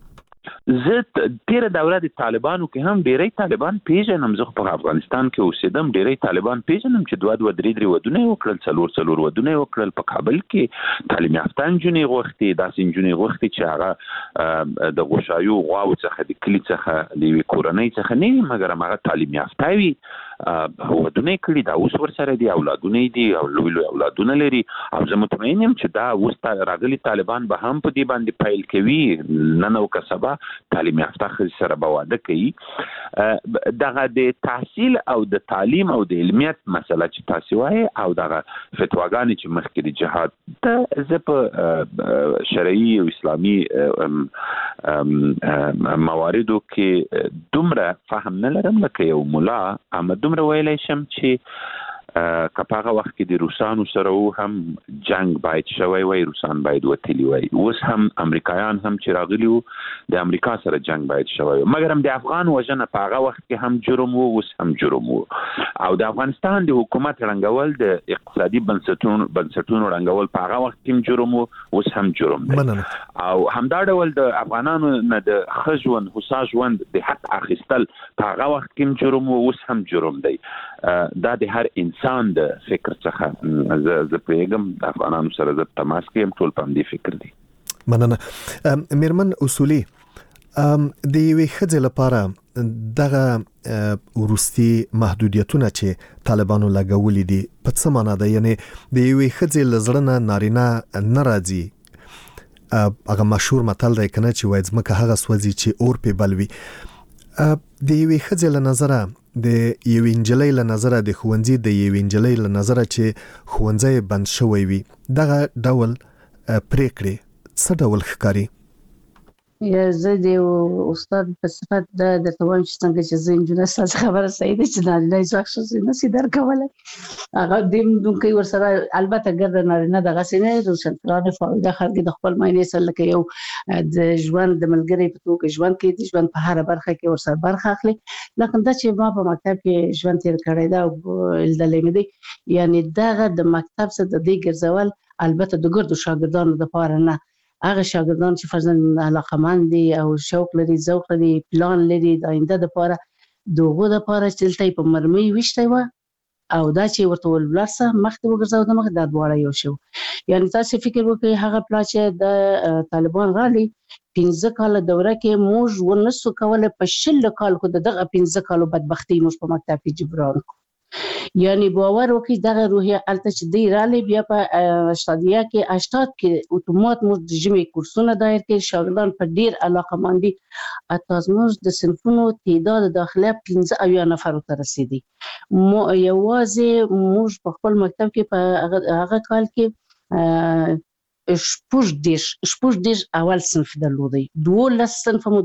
زه تیر دوره د طالبانو کې هم ډیری طالبان پیژنم. زه په افغانستان کې اوسېدم، ډیری طالبان پیژنم چې 2 3 ودونه وکړل، 4 ودونه وکړل. په کابل کې تعلیم یافته نجونې غوښتي، داسې نجونې غوښتي چې هغه د غوښایو غواو څخه د کلي څخه د یوې کورنۍ څخه نه وي، مګر هغه تعلیم یافته وي، ودونه کړي، دا اوس ورسره دي، اولادونه دي او لوی اولادونه لري. او زه مطمئن یم چې دا اوس راغلي طالبان به هم په دې باندې پیل کوي، نن او که سبا تعلیم یافته ښځې سره به واده کوي. دغه د تحصیل او د تعلیم او د علمیت مسله چې تاسو وایي او دغه فتواګانې چې مخکې د جهاد ته زه په شرعي او اسلامي مواردو کې دومره فهم نه لرم لکه یو ملا، اما دومره ویلی شم چې که په هغه وخت کې د روسانو سره هم جنگ باید شوی وای، روسان باید وتلی وای، اوس هم امریکایان هم چې راغلي وو د امریکا سره جنگ باید شوی وای، مګر هم د افغان وژنه په هغه وخت کې هم جرم وو، اوس هم جرم وو. او د افغانستان د حکومت ړنګول، د اقتصادي بنسټونو ړنګول په هغه وخت کې هم جرم وو، اوس هم جرم دی. او همدا ډول د افغانانو نه د ښه ژوند، هوسا ژوند د حق اخیستل په هغه وخت کې هم جرم وو، اوس هم جرم دی. دا د هر انسان د فکر څخه زه پوهیږم، د افغانانو سره زه تماس کې یم، ټول په همدې فکر دي. مننه. میرمن اصولي، د یوې ښځې لپاره دغه وروستي محدودیتونه چې طالبانو لګولي دي په څه معنا ده؟ یعنې د یوې ښځې له زړه نه نارینه نه راځي. هغه مشهور متل دی کنه چې وایي ځمکه هغه سوځي چې اور پې بل وي. د یوې ښځې له نظره، د یوې نجلۍ له نظره، د ښوونځي د یوې نجلۍ له نظره چې ښوونځی بند شوی وي، دغه ډول پریکړې څه ډول ښکاري؟ زه د استاد په صفت دا درته وایم چې څنګه چې زه نجونې ستاسو خبره صحیح ده چې نارینه ځواک ښځې نشي درکولی. هغه دې ورسره البته ګرده نارینه دغسې نه روشنفکران فعاله خلک د خپل معاینې سره لکه یو د ژوند د ملګري په توګه ژوند کوي، د ژوند په هره برخه کې ورسره برخه اخلي. لکه دا چې ما په مکتب کې ژوند تیر کړی ده او لیدلی مې دی، یعنې دغه د مکتب څخه د دې ګرځول البته د ګردو شاګردانو دپاره نه، هغه شاګردان چې فرضاً علاقمند دي او شوق لري، ذوق لري، پلان لري د آینده دپاره، د هغو دپاره چې دلته یې په مرمۍ ویشتی وه او دا چې ورته ولاړ شه مخکې وګرځه د مخ، دا دواړه یو شو. یعنې تاسې فکر وکړئ هغه پلا چې د طالبان راغلي 15 کاله دوره کې موږ ونسو کولی په 20 کال کې دغه 15 کالو بدبختي موږ په مکتب کې جبران کړو. یعنی باور وکړئ دغه روحیه الته چې دی رالی بیا په اشتادیه کې 80 کې اتومات موږ د ژمي کورسونه دایر کې شاګردان په ډیر علاقمندي اته زموږ د صنفونو تعداد داخله 15 نفر ته رسیدي. یوازې موږ په خپل مکتب کې په هغه کال کې شپږ دېرش اول صنف درلودی، 12 صنف مو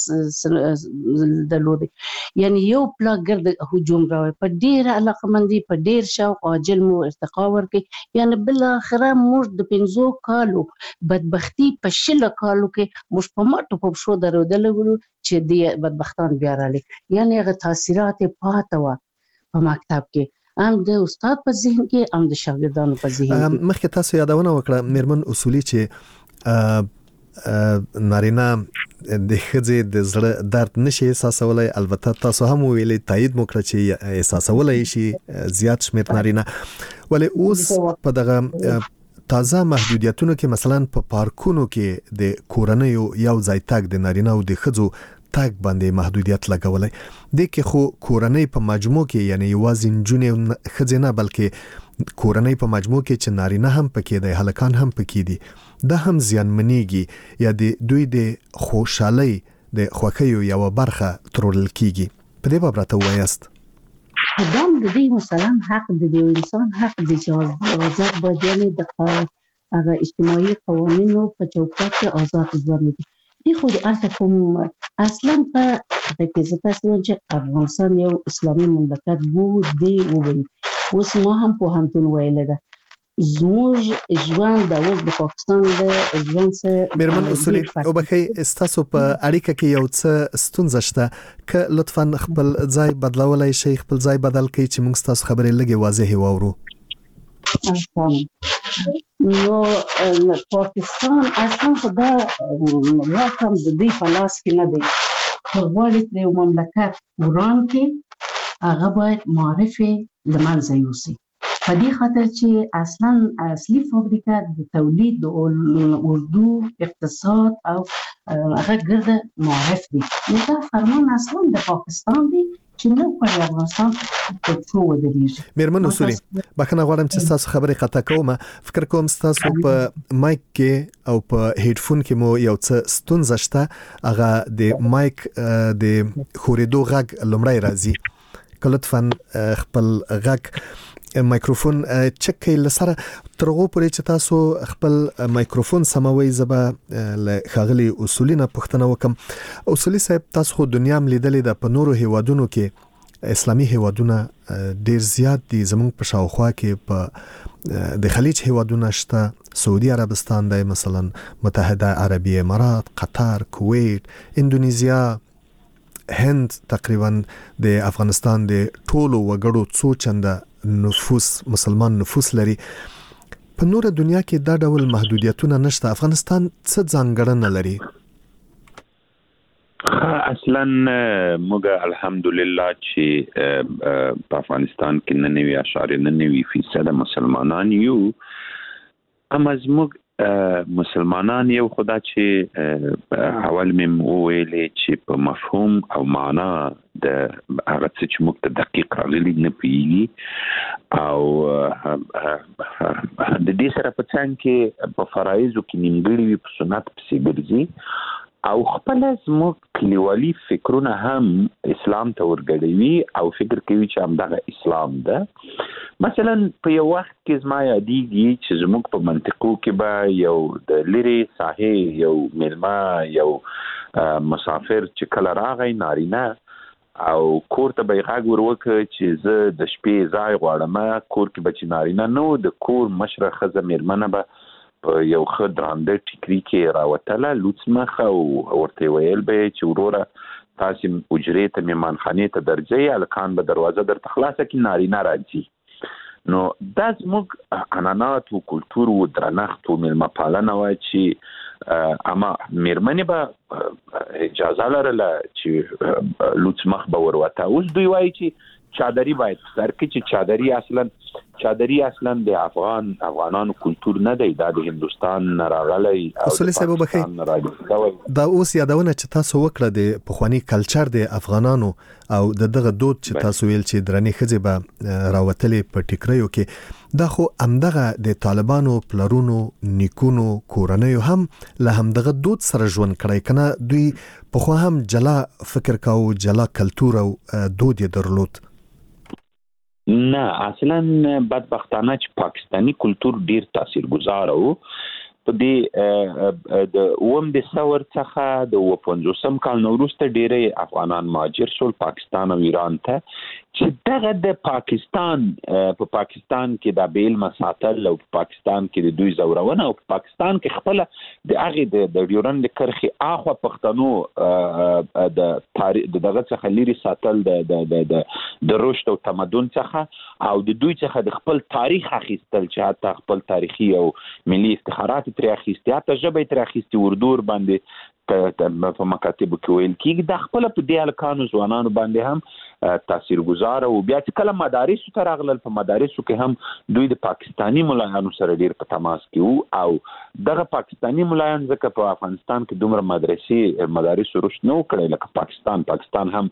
12 درلودی. یعنی یو پلا ګرد هجوم راوي په ډیر علاقمندي، په ډیر شوق عاجل مو ارتقا ورکړي. یعنی بل اخره موږ د 15 کالو بدبختی په 20 کالو کې موږ په ماټو په شو درودل چې د بدبختان بیا رالی. یعنی هغه تاثیرات پاتې و په مکتب کې، هم د استاد په ذهن کې، هم د شاګردانو په ذهن کې. مخکې تاسو یادونه وکړه میرمن اصولي چې نارینه د ښځې د زړه درد نشي احساسولی، البته تاسو هم ویلي تایید مو کړه چې احساسولی شي زیات شمېر نارینه، ولې اوس په دغه تازه محدودیتونو کې مثلا په پارکونو کې د کورنیو یو ځای تګ د نارینه او د ښځو تاک باندې محدودیت لګولای. د کې خو کورنۍ په مجموع کې یعنی یوازې نجونې ښځې نه بلکې کورنۍ په مجموع کې چې نارینه هم پکې دی، هلکان هم پکې دي، دا هم زیانمنېږي یا د دوی د خوشحالۍ د خوښیو یوه برخه ترورل کېږي. په دې باب راته ووایاست. دا د دې مثلا حق د انسان حق دی چې آزاد باید یعنی د هغه اجتماعي قوانینو په چوکاټ کې آزاد ژوند وکړي. دی خود البته کوم اصلا په دغه ځکه چې افغانستان یو اسلامي مملکت وو دی وویل، اوس ما هم په همتون ویل ده زموږ ژوند د اوس د پاکستان د ژوند سره. میرمن اصولي او بخې استاسو په اړیکه کې یو څه ستونزه شته، که لطفا خپل ځای بدلولای شي، خپل ځای بدل کړئ چې موږ تاسو خبرې لږه واضح واورو. نو پاکستان اصلا خو دا واک هم د دوی په لاس کې نه دی. که غواړي د یو مملکت وران کې هغه باید معرف له منځه یوسي. په دې خاطر چې اصلا اصلي فابریکه د تولید د اردو اقتصاد او هغه ګرده معرف دی. نو دا فرمان اصلا د پاکستان دی چې نو پر افغانستان په څو ودرېږي. میرمن اصولي بخښنه غواړم چې تاسو خبرې قطع کوم. فکر کوم تاسو په مایک کې او په هډفون کې مو یو څه ستونزه شته. هغه د مایک د خورېدو غږ لومړی راځي. لطفاً خپل غږ مایکروفون چک کړئ لسره تر هغه پورې چې تاسو خپل مایکروفون سموي. زبا له خاغلی اصولي نه پوښتنه وکم. اصولي صاحب تاسو خو دنیا ملیدلې د په نورو هیوادونو کې اسلامي هیوادونه ډیر زیات دي. زموږ په شاوخوا کې په د خلیج هیوادونه شته. سعودي عربستان دی مثلا، متحده عربی امارات، قطر، کویت، اندونیزیا، هند تقریبا د افغانستان د ټولو وګړو څو چنده نفوس مسلمان نفوس لري. په نور دنیا کې دا ډول محدودیتونه نشته. افغانستان څه ځانګړنه لري؟ اصلا موږ الحمدلله چې په افغانستان کې 99.99% مسلمانان یو. اما زموږ مسلمانان یو خدا چې اول مم ویلې چې په مفهوم او معنا د هغه څه چې موږ ته دقیق راغلي نه پیږي او د دې سره په څنګ کې په فرایضو کې نیمګړي وي، په سنت پسې ګرځي او خپل زموږ کلیوالي فکرونه هم اسلام ته ورګډوي او فکر کوي چې همدغه اسلام ده. مثلا په یو وخت کې زما یادېږي چې زموږ په منطقو کې به یو د لرې ساحې یو میلمه یو مسافر چې کله راغی نارینه او کور ته به یې غږ ور وکړ چې زه د شپې ځای غواړم. کور کې به چې نارینه نو د کور مشره ښځه میرمنه به په یو ښه درانده ټیکري کې راوتله لوڅ مخ او ورته ویل به چې وروره تاسې حجرې ته مېهمانخانې ته درځئ، هلکان به دروازه درته خلاصه کړي، نارینه راځي. نو دا زموږ عنعنات و کلتور و درنښت و میلمه پالنه وه چې اما میرمنې به اجازه لرله چې لوڅ مخ به وروته. اوس دوی وایي چې چادری باید سر کې چې چادری اصلا د افغانانو کلتور نه دی، دا د هندستان راغلی. اصولي صاحب بخیر دا اوس یادونه چې تاسو وکړه د پخوانی کلچر د افغانانو او دغه دود چې تاسو ویل چې درنې ښځې به راوتلې په ټیکریو کې، دا خو همدغه د طالبانو پلرونو نیکونو کورنیو هم له همدغه دود سره ژوند کړی کنه. دوی پخوا هم جلا فکر کاو، جلا کلتور او دود یې درلود. نه اصلا بدبختانه چې پاکستانی کلتور ډیر تاثیرګذار وو. په دې د اوم د ثور څخه د 50 کال وروسته ډیری افغانان مهاجر شول پاکستان او ایران ته، چې دغه د پاکستان په پاکستان کې د بیل مساتل او په پاکستان کې د دوی زورونه او په پاکستان کې خپل د هغه د ډیورند کرخي اخو پښتنو د تاریخ دغه څخه لري ساتل د رشد او تمدن څخه او د دوی څخه د خپل تاریخ اخیستل چې حتی خپل تاریخي او ملي افتخارات تر اخیستي، حتی ژبه تر اخیستي، اردو باندې په مکاتبو کې ویل کېږي. د خپل په دې هلکانو ځوانانو باندې هم تاثیرګذار او بیا چې کله مدارسو ته راغلل، په مدارسو کې هم دوی د پاکستانی ملایانو سره ډیر په تماس کې وو او دغه پاکستانی ملایان ځکه په افغانستان کې دومره مدارسو رشد نه وکړی لکه پاکستان هم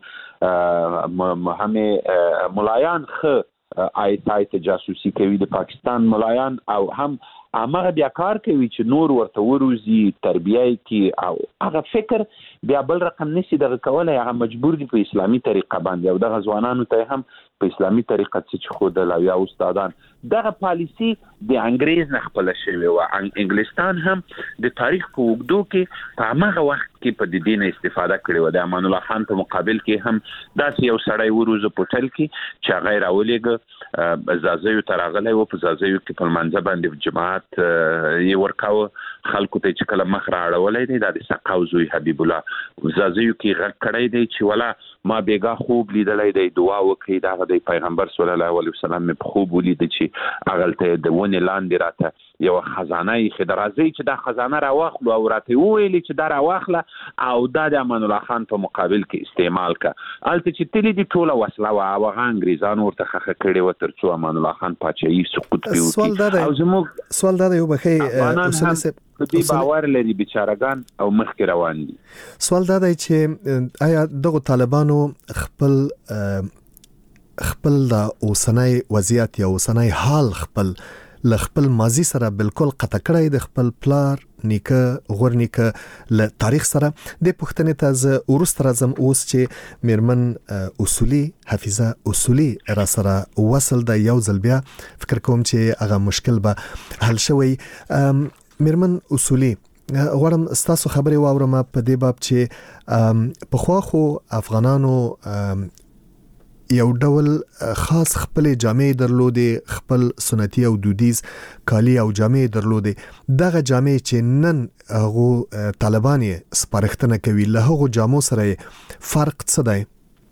ملایان ښه آیت جاسوسي کوي د پاکستان ملایان او هم هغه بیا کار کوي چې نور ورته وروزي تربیه کی او هغه فکر بیا بل رقم نشي دغه کولای، هغه مجبور دي په اسلامي طریقه باندې او دغه ځوانانو ته هم په اسلامي طریقه چې خود لا یا استادان دغه پالیسی د انګريز نه خپل شوی او انګلستان هم د تاریخ په وګدو کې په هغه وخت کې په دې دین استفاده کړې و. د امان الله خان په مقابل کې هم داسې یو سړی وروزه پټل کې چې غیر اولېګ زازیو ترغلې و په زازیو کې په منځ باندې جماعت یې ورکاو خلکو ته چې کله مخ راړولې دی د سقاو زوی حبیب الله زازیو کې غږ کړی دی چې ولا ما بیګا خوب لیدلې دی دعا وکړي دا د پیغمبر صلی الله علیه وسلم په خوب ولید چې اغلته د ونې لاندې راته یو خزانه یې خدرازي چې دا خزانه راواخلو او راته ویلي چې دا راواخله او دا د امان الله خان په مقابل کې استعمال کا الته چې تلې دي ټوله وسله او هغه انګریزانو ورته خخه کړي و تر څو امان الله خان پاچاهي سقوط پیوکي او زموږ سوال دا یو بخي اصول سه په باور لري بیچارهګان او مخکې روان دي. سوال دا دی چې آیا دغه طالبانو خپل د اوسنۍ وضعیت یا اوسنۍ حال خپل ماضی سره بالکل قطع کړی د خپل پلار نیکه غورنیکه له تاریخ سره د پښتنې ته ز ورست راځم اوس چې میرمن اصولي حفیظه اصولي را سره وصل د یو ځل بیا فکر کوم چې هغه مشکل به حل شوی. میرمن اصولي غواړم ستاسو خبرې واورم په دې باب چې په خوا خو افغانانو یو ډول خاص خپل جامې درلودې خپل سنتي او دودیز کالی او جامې درلودې دغه جامې چې نن هغه طالبان یې سپارښتنه کوي له هغه جامو سره فرق څه دی؟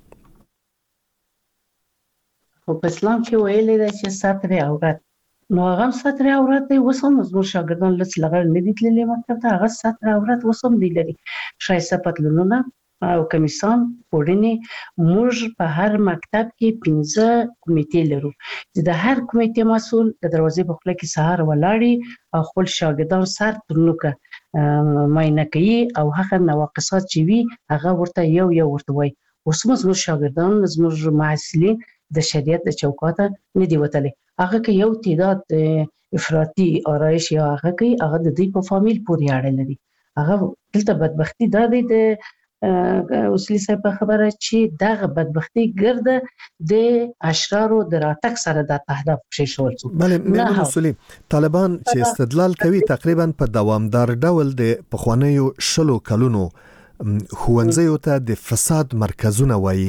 خو په اسلام کې ویل دی چې ستر عورت نو هغه ستر عورت دی وسم زموږ شاګردان لڅ لغړ نه دي تللي مکتب ته هغه ستر عورت وسم دی لري شایسته پتلونونه او کمیسان پوړنی موږ په هر مکتب کې 15 کمیټې لرو چې د هر کمیټې مسول د دروازې په خله کې سهار ولاړی او خپل شاګردان سر ترنوکه ماینه کوي او هغه نواقصات چې وي هغه ورته یو ورته وای اوس موږ شاګردان زموږ محصلین د شریعت د چوکاته نه دی وتلی هغه کې یو تعداد افراطي آرایش یا هغه کې هغه د دې په فامیل پورې اړه لري هغه دلته بدبختی دا دی د اصلي صاحب خبره چې دغه بدبختی ګرده د اشرارو د راتک سره د تهدف شې شول څو بله میرمن اصولي طالبان چې استدلال کوي تقریبا په دوامدار ډول د پخوانیو شلو کلونو ښوونځیو ته د فساد مرکزونه وایي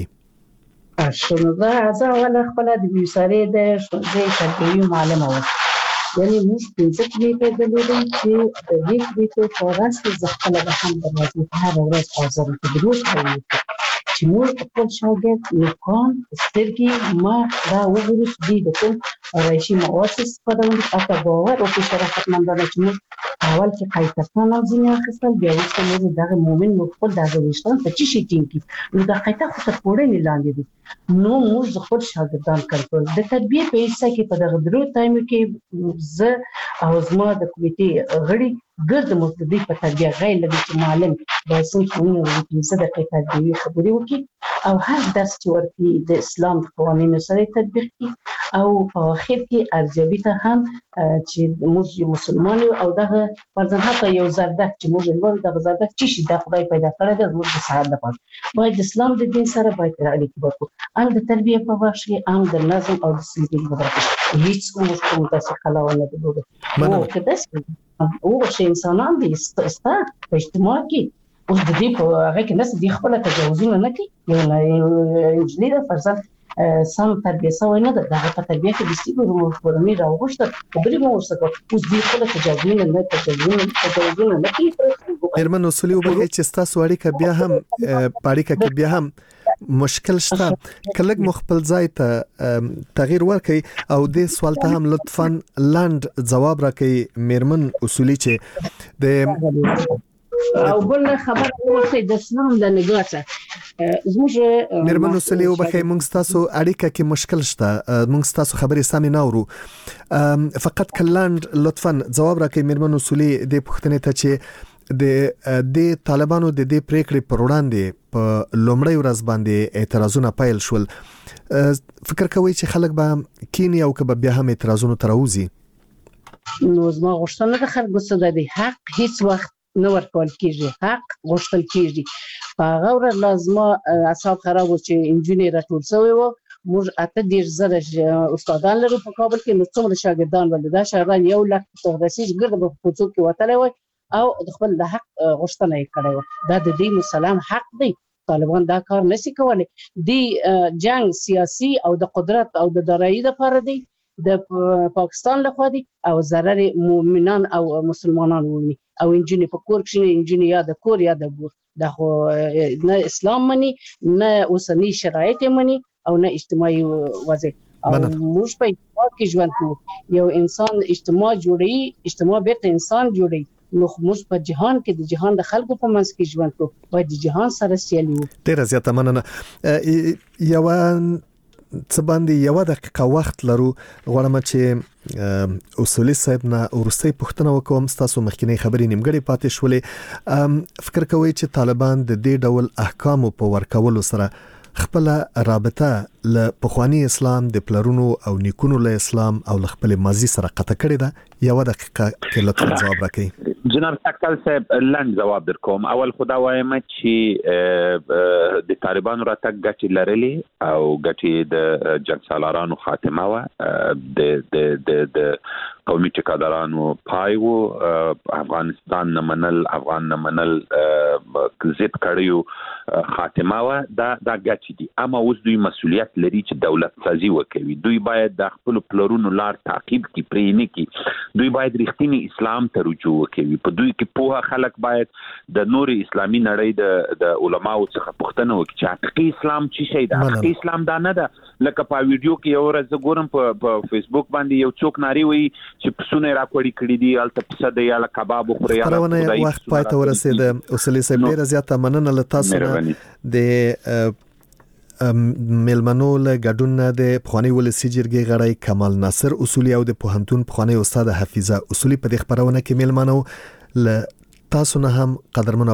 شنو دا ځاله خپل د بیساري د ښوونځي تربیوي معلمه و یعنی موږ پنځه کلیپې درلودې چې د دې کلیپې په ورځ کې زه خپله به هم دروازې ته هره ورځ حاضر وم دروس کوم چې موږ خپل شاګرد نوکان سترګې مخ دا وګورو چې دوی د کوم آرایشي مواد استفاده کوي حتی باور وکړو شرافتمندانه چې موږ اول کې قیتکان او ځینې اخیستل بیا وروسته موږ دغه مومن موږ خپل دغه ویشتان په څه شي ټینګ کړي نو د قیته خو تر پوړنې لاندې دي نو موږ خپل شاګردان کنټرول د تربیې په حصه کې په دغه درو ټایم کې زه او زما د کمیټې غړي ګرد مستدی په تربیه غیر لدی چې معلم د سنتونو او د صدقې تربیه خبرې وکړي او هر درس چې ورته د اسلام قوانینو سره تطبیق کړي او په اخر کې ارزیابي ته هم چې موږ مسلمان او دغه فرضاً حتی یو زردک چې موږ ول دغه زردک چې شي د خدای پیدا کړی د موږ د سعادت لپاره باید اسلام د دین سره باید اړیکه وکړو ام د تربیه په وخت کې ام د نظم او ډیسپلین په وخت کې هیڅ کوم تاسو خلاونه نه دی او کده او چې انسانان دي ستا په اجتماع کې اوس د دې په هغه کې نس دي خپل تجاوزونه نه کوي یو انجنیر فرضاً سم تربیه سوی نه ده دغه په تربیه کې د سیګورو کورنۍ راوغوښته خبرې مو ورسره اوس دې خپل تجاوزونه نه کوي میرمن اصولي وبګي چې تاسو اړیکه بیا هم اړیکه کې بیا هم مشکل شته کله مخبل ځای ته تغییر ورکړي او د سوال ته هم لطفاً لاند جواب راکړي میرمن اصولي چې د او بل خبر ورته د اسلام د نګاته زموږ میرمن اصولي وبخې موږ تاسو اړیکه کې مشکل شته موږ تاسو خبرې سمې نه اورو فقط کلاند لطفاً جواب راکړي میرمن اصولي د پښتنې ته چې د طالبانو د دې پریکړې پر وړاندې په لومړی ورځ باندې اعتراضونه پیل شول فکر کوي چې خلک به کینی او که بیا هم اعتراضونو تر اوزي نو زما غوښتنه د خلکو څخه د حق هیڅ وخت نو ورکول کیږي حق غوښتل کیږي په هغه ورځ لازم اصحاب خراب چې انجینیر راټول شوی و موږ اته ډیر زره استادان لرو په کابل کې نو څومره شاګردان ول دا شاګردان یو لک تغرسیج ګرد په کوڅو کې وتلی وای او د خپل د حق غوښتنه یې کړې و دا د دین اسلام حق دی طالبان دا کار نشي کولی دی جنگ سیاسي او د قدرت او د درایي لپاره دی د پاکستان لخوا دی او ضرر مؤمنان او مسلمانان وویني او انجینی په کور کې انجینی یا د کور یا د ګور دا خو نه اسلام مني نه اوسنی شرایط مني او نه اجتماعي وضع او موږ په اتحاد کې ژوند کوو یو انسان اجتماع جوړي اجتماع بیرته انسان جوړي نو موږ په جهان کې د جهان د خلکو په منځ کې ژوند کوو باید د جهان سره سیالي وکړو. ډیره زیاته مننه. یو څه باندې یو دقیقه وخت لرو غواړم چې اصولي صاحب نه ورستۍ پوښتنه وکوم. تاسو مخکینی خبرې نیمګړې پاتې شولې. فکر کوئ چې طالبان د دې ډول احکامو په ورکولو سره خپل رابطه له پخوانی اسلام د پلرونو او نیکونو له اسلام او له خپل ماضي سره قطع کړی ده؟ یو دقیقه کې لطفا جواب راکړئ. جناب تکل صاحب لنډ جواب درکوم. اول خدا وایم چې د طالبانو راتګ ګټې لرلې او ګټې د جنګسالارانو خاتمه و د قومي ټکادارانو پای و افغانستان نه منل افغان نه منل ضد کړیو خاتمه و دا ګټې دي. اما اوس دوی مسؤلیت لري چې دولت سازي وکوي. دوی باید د خپل پلرونو لار تعقیب کړي پرې نه کړي. دوی باید رښتینی اسلام ته رجوع وکوي. په دوی کې پوهه خلک باید د نور اسلامي نړۍ د علماو څخه پوښتنه وکړي چې حقیقي اسلام څه شی دی. حقیقي اسلام دا نه ده لکه په ویډیو کې یو ورځ ګورم په فیسبوک باندې یو څوک ناری وایي چې پسونه راکوړي کړي دي الته پسه دی یا کباب خوري یا خدای وخت پای ته ورسېد. اصلي صاحب ډیره زیاته مننه له تاسو د ملمنو له ګډون د پخوانی ولسی جرګې غړی کمال ناصر اصولي او د پوهنتون پخوانی استاد حفیظه اصولي په دې خبرونه کې ملمنو له تاسو نه هم قدرمن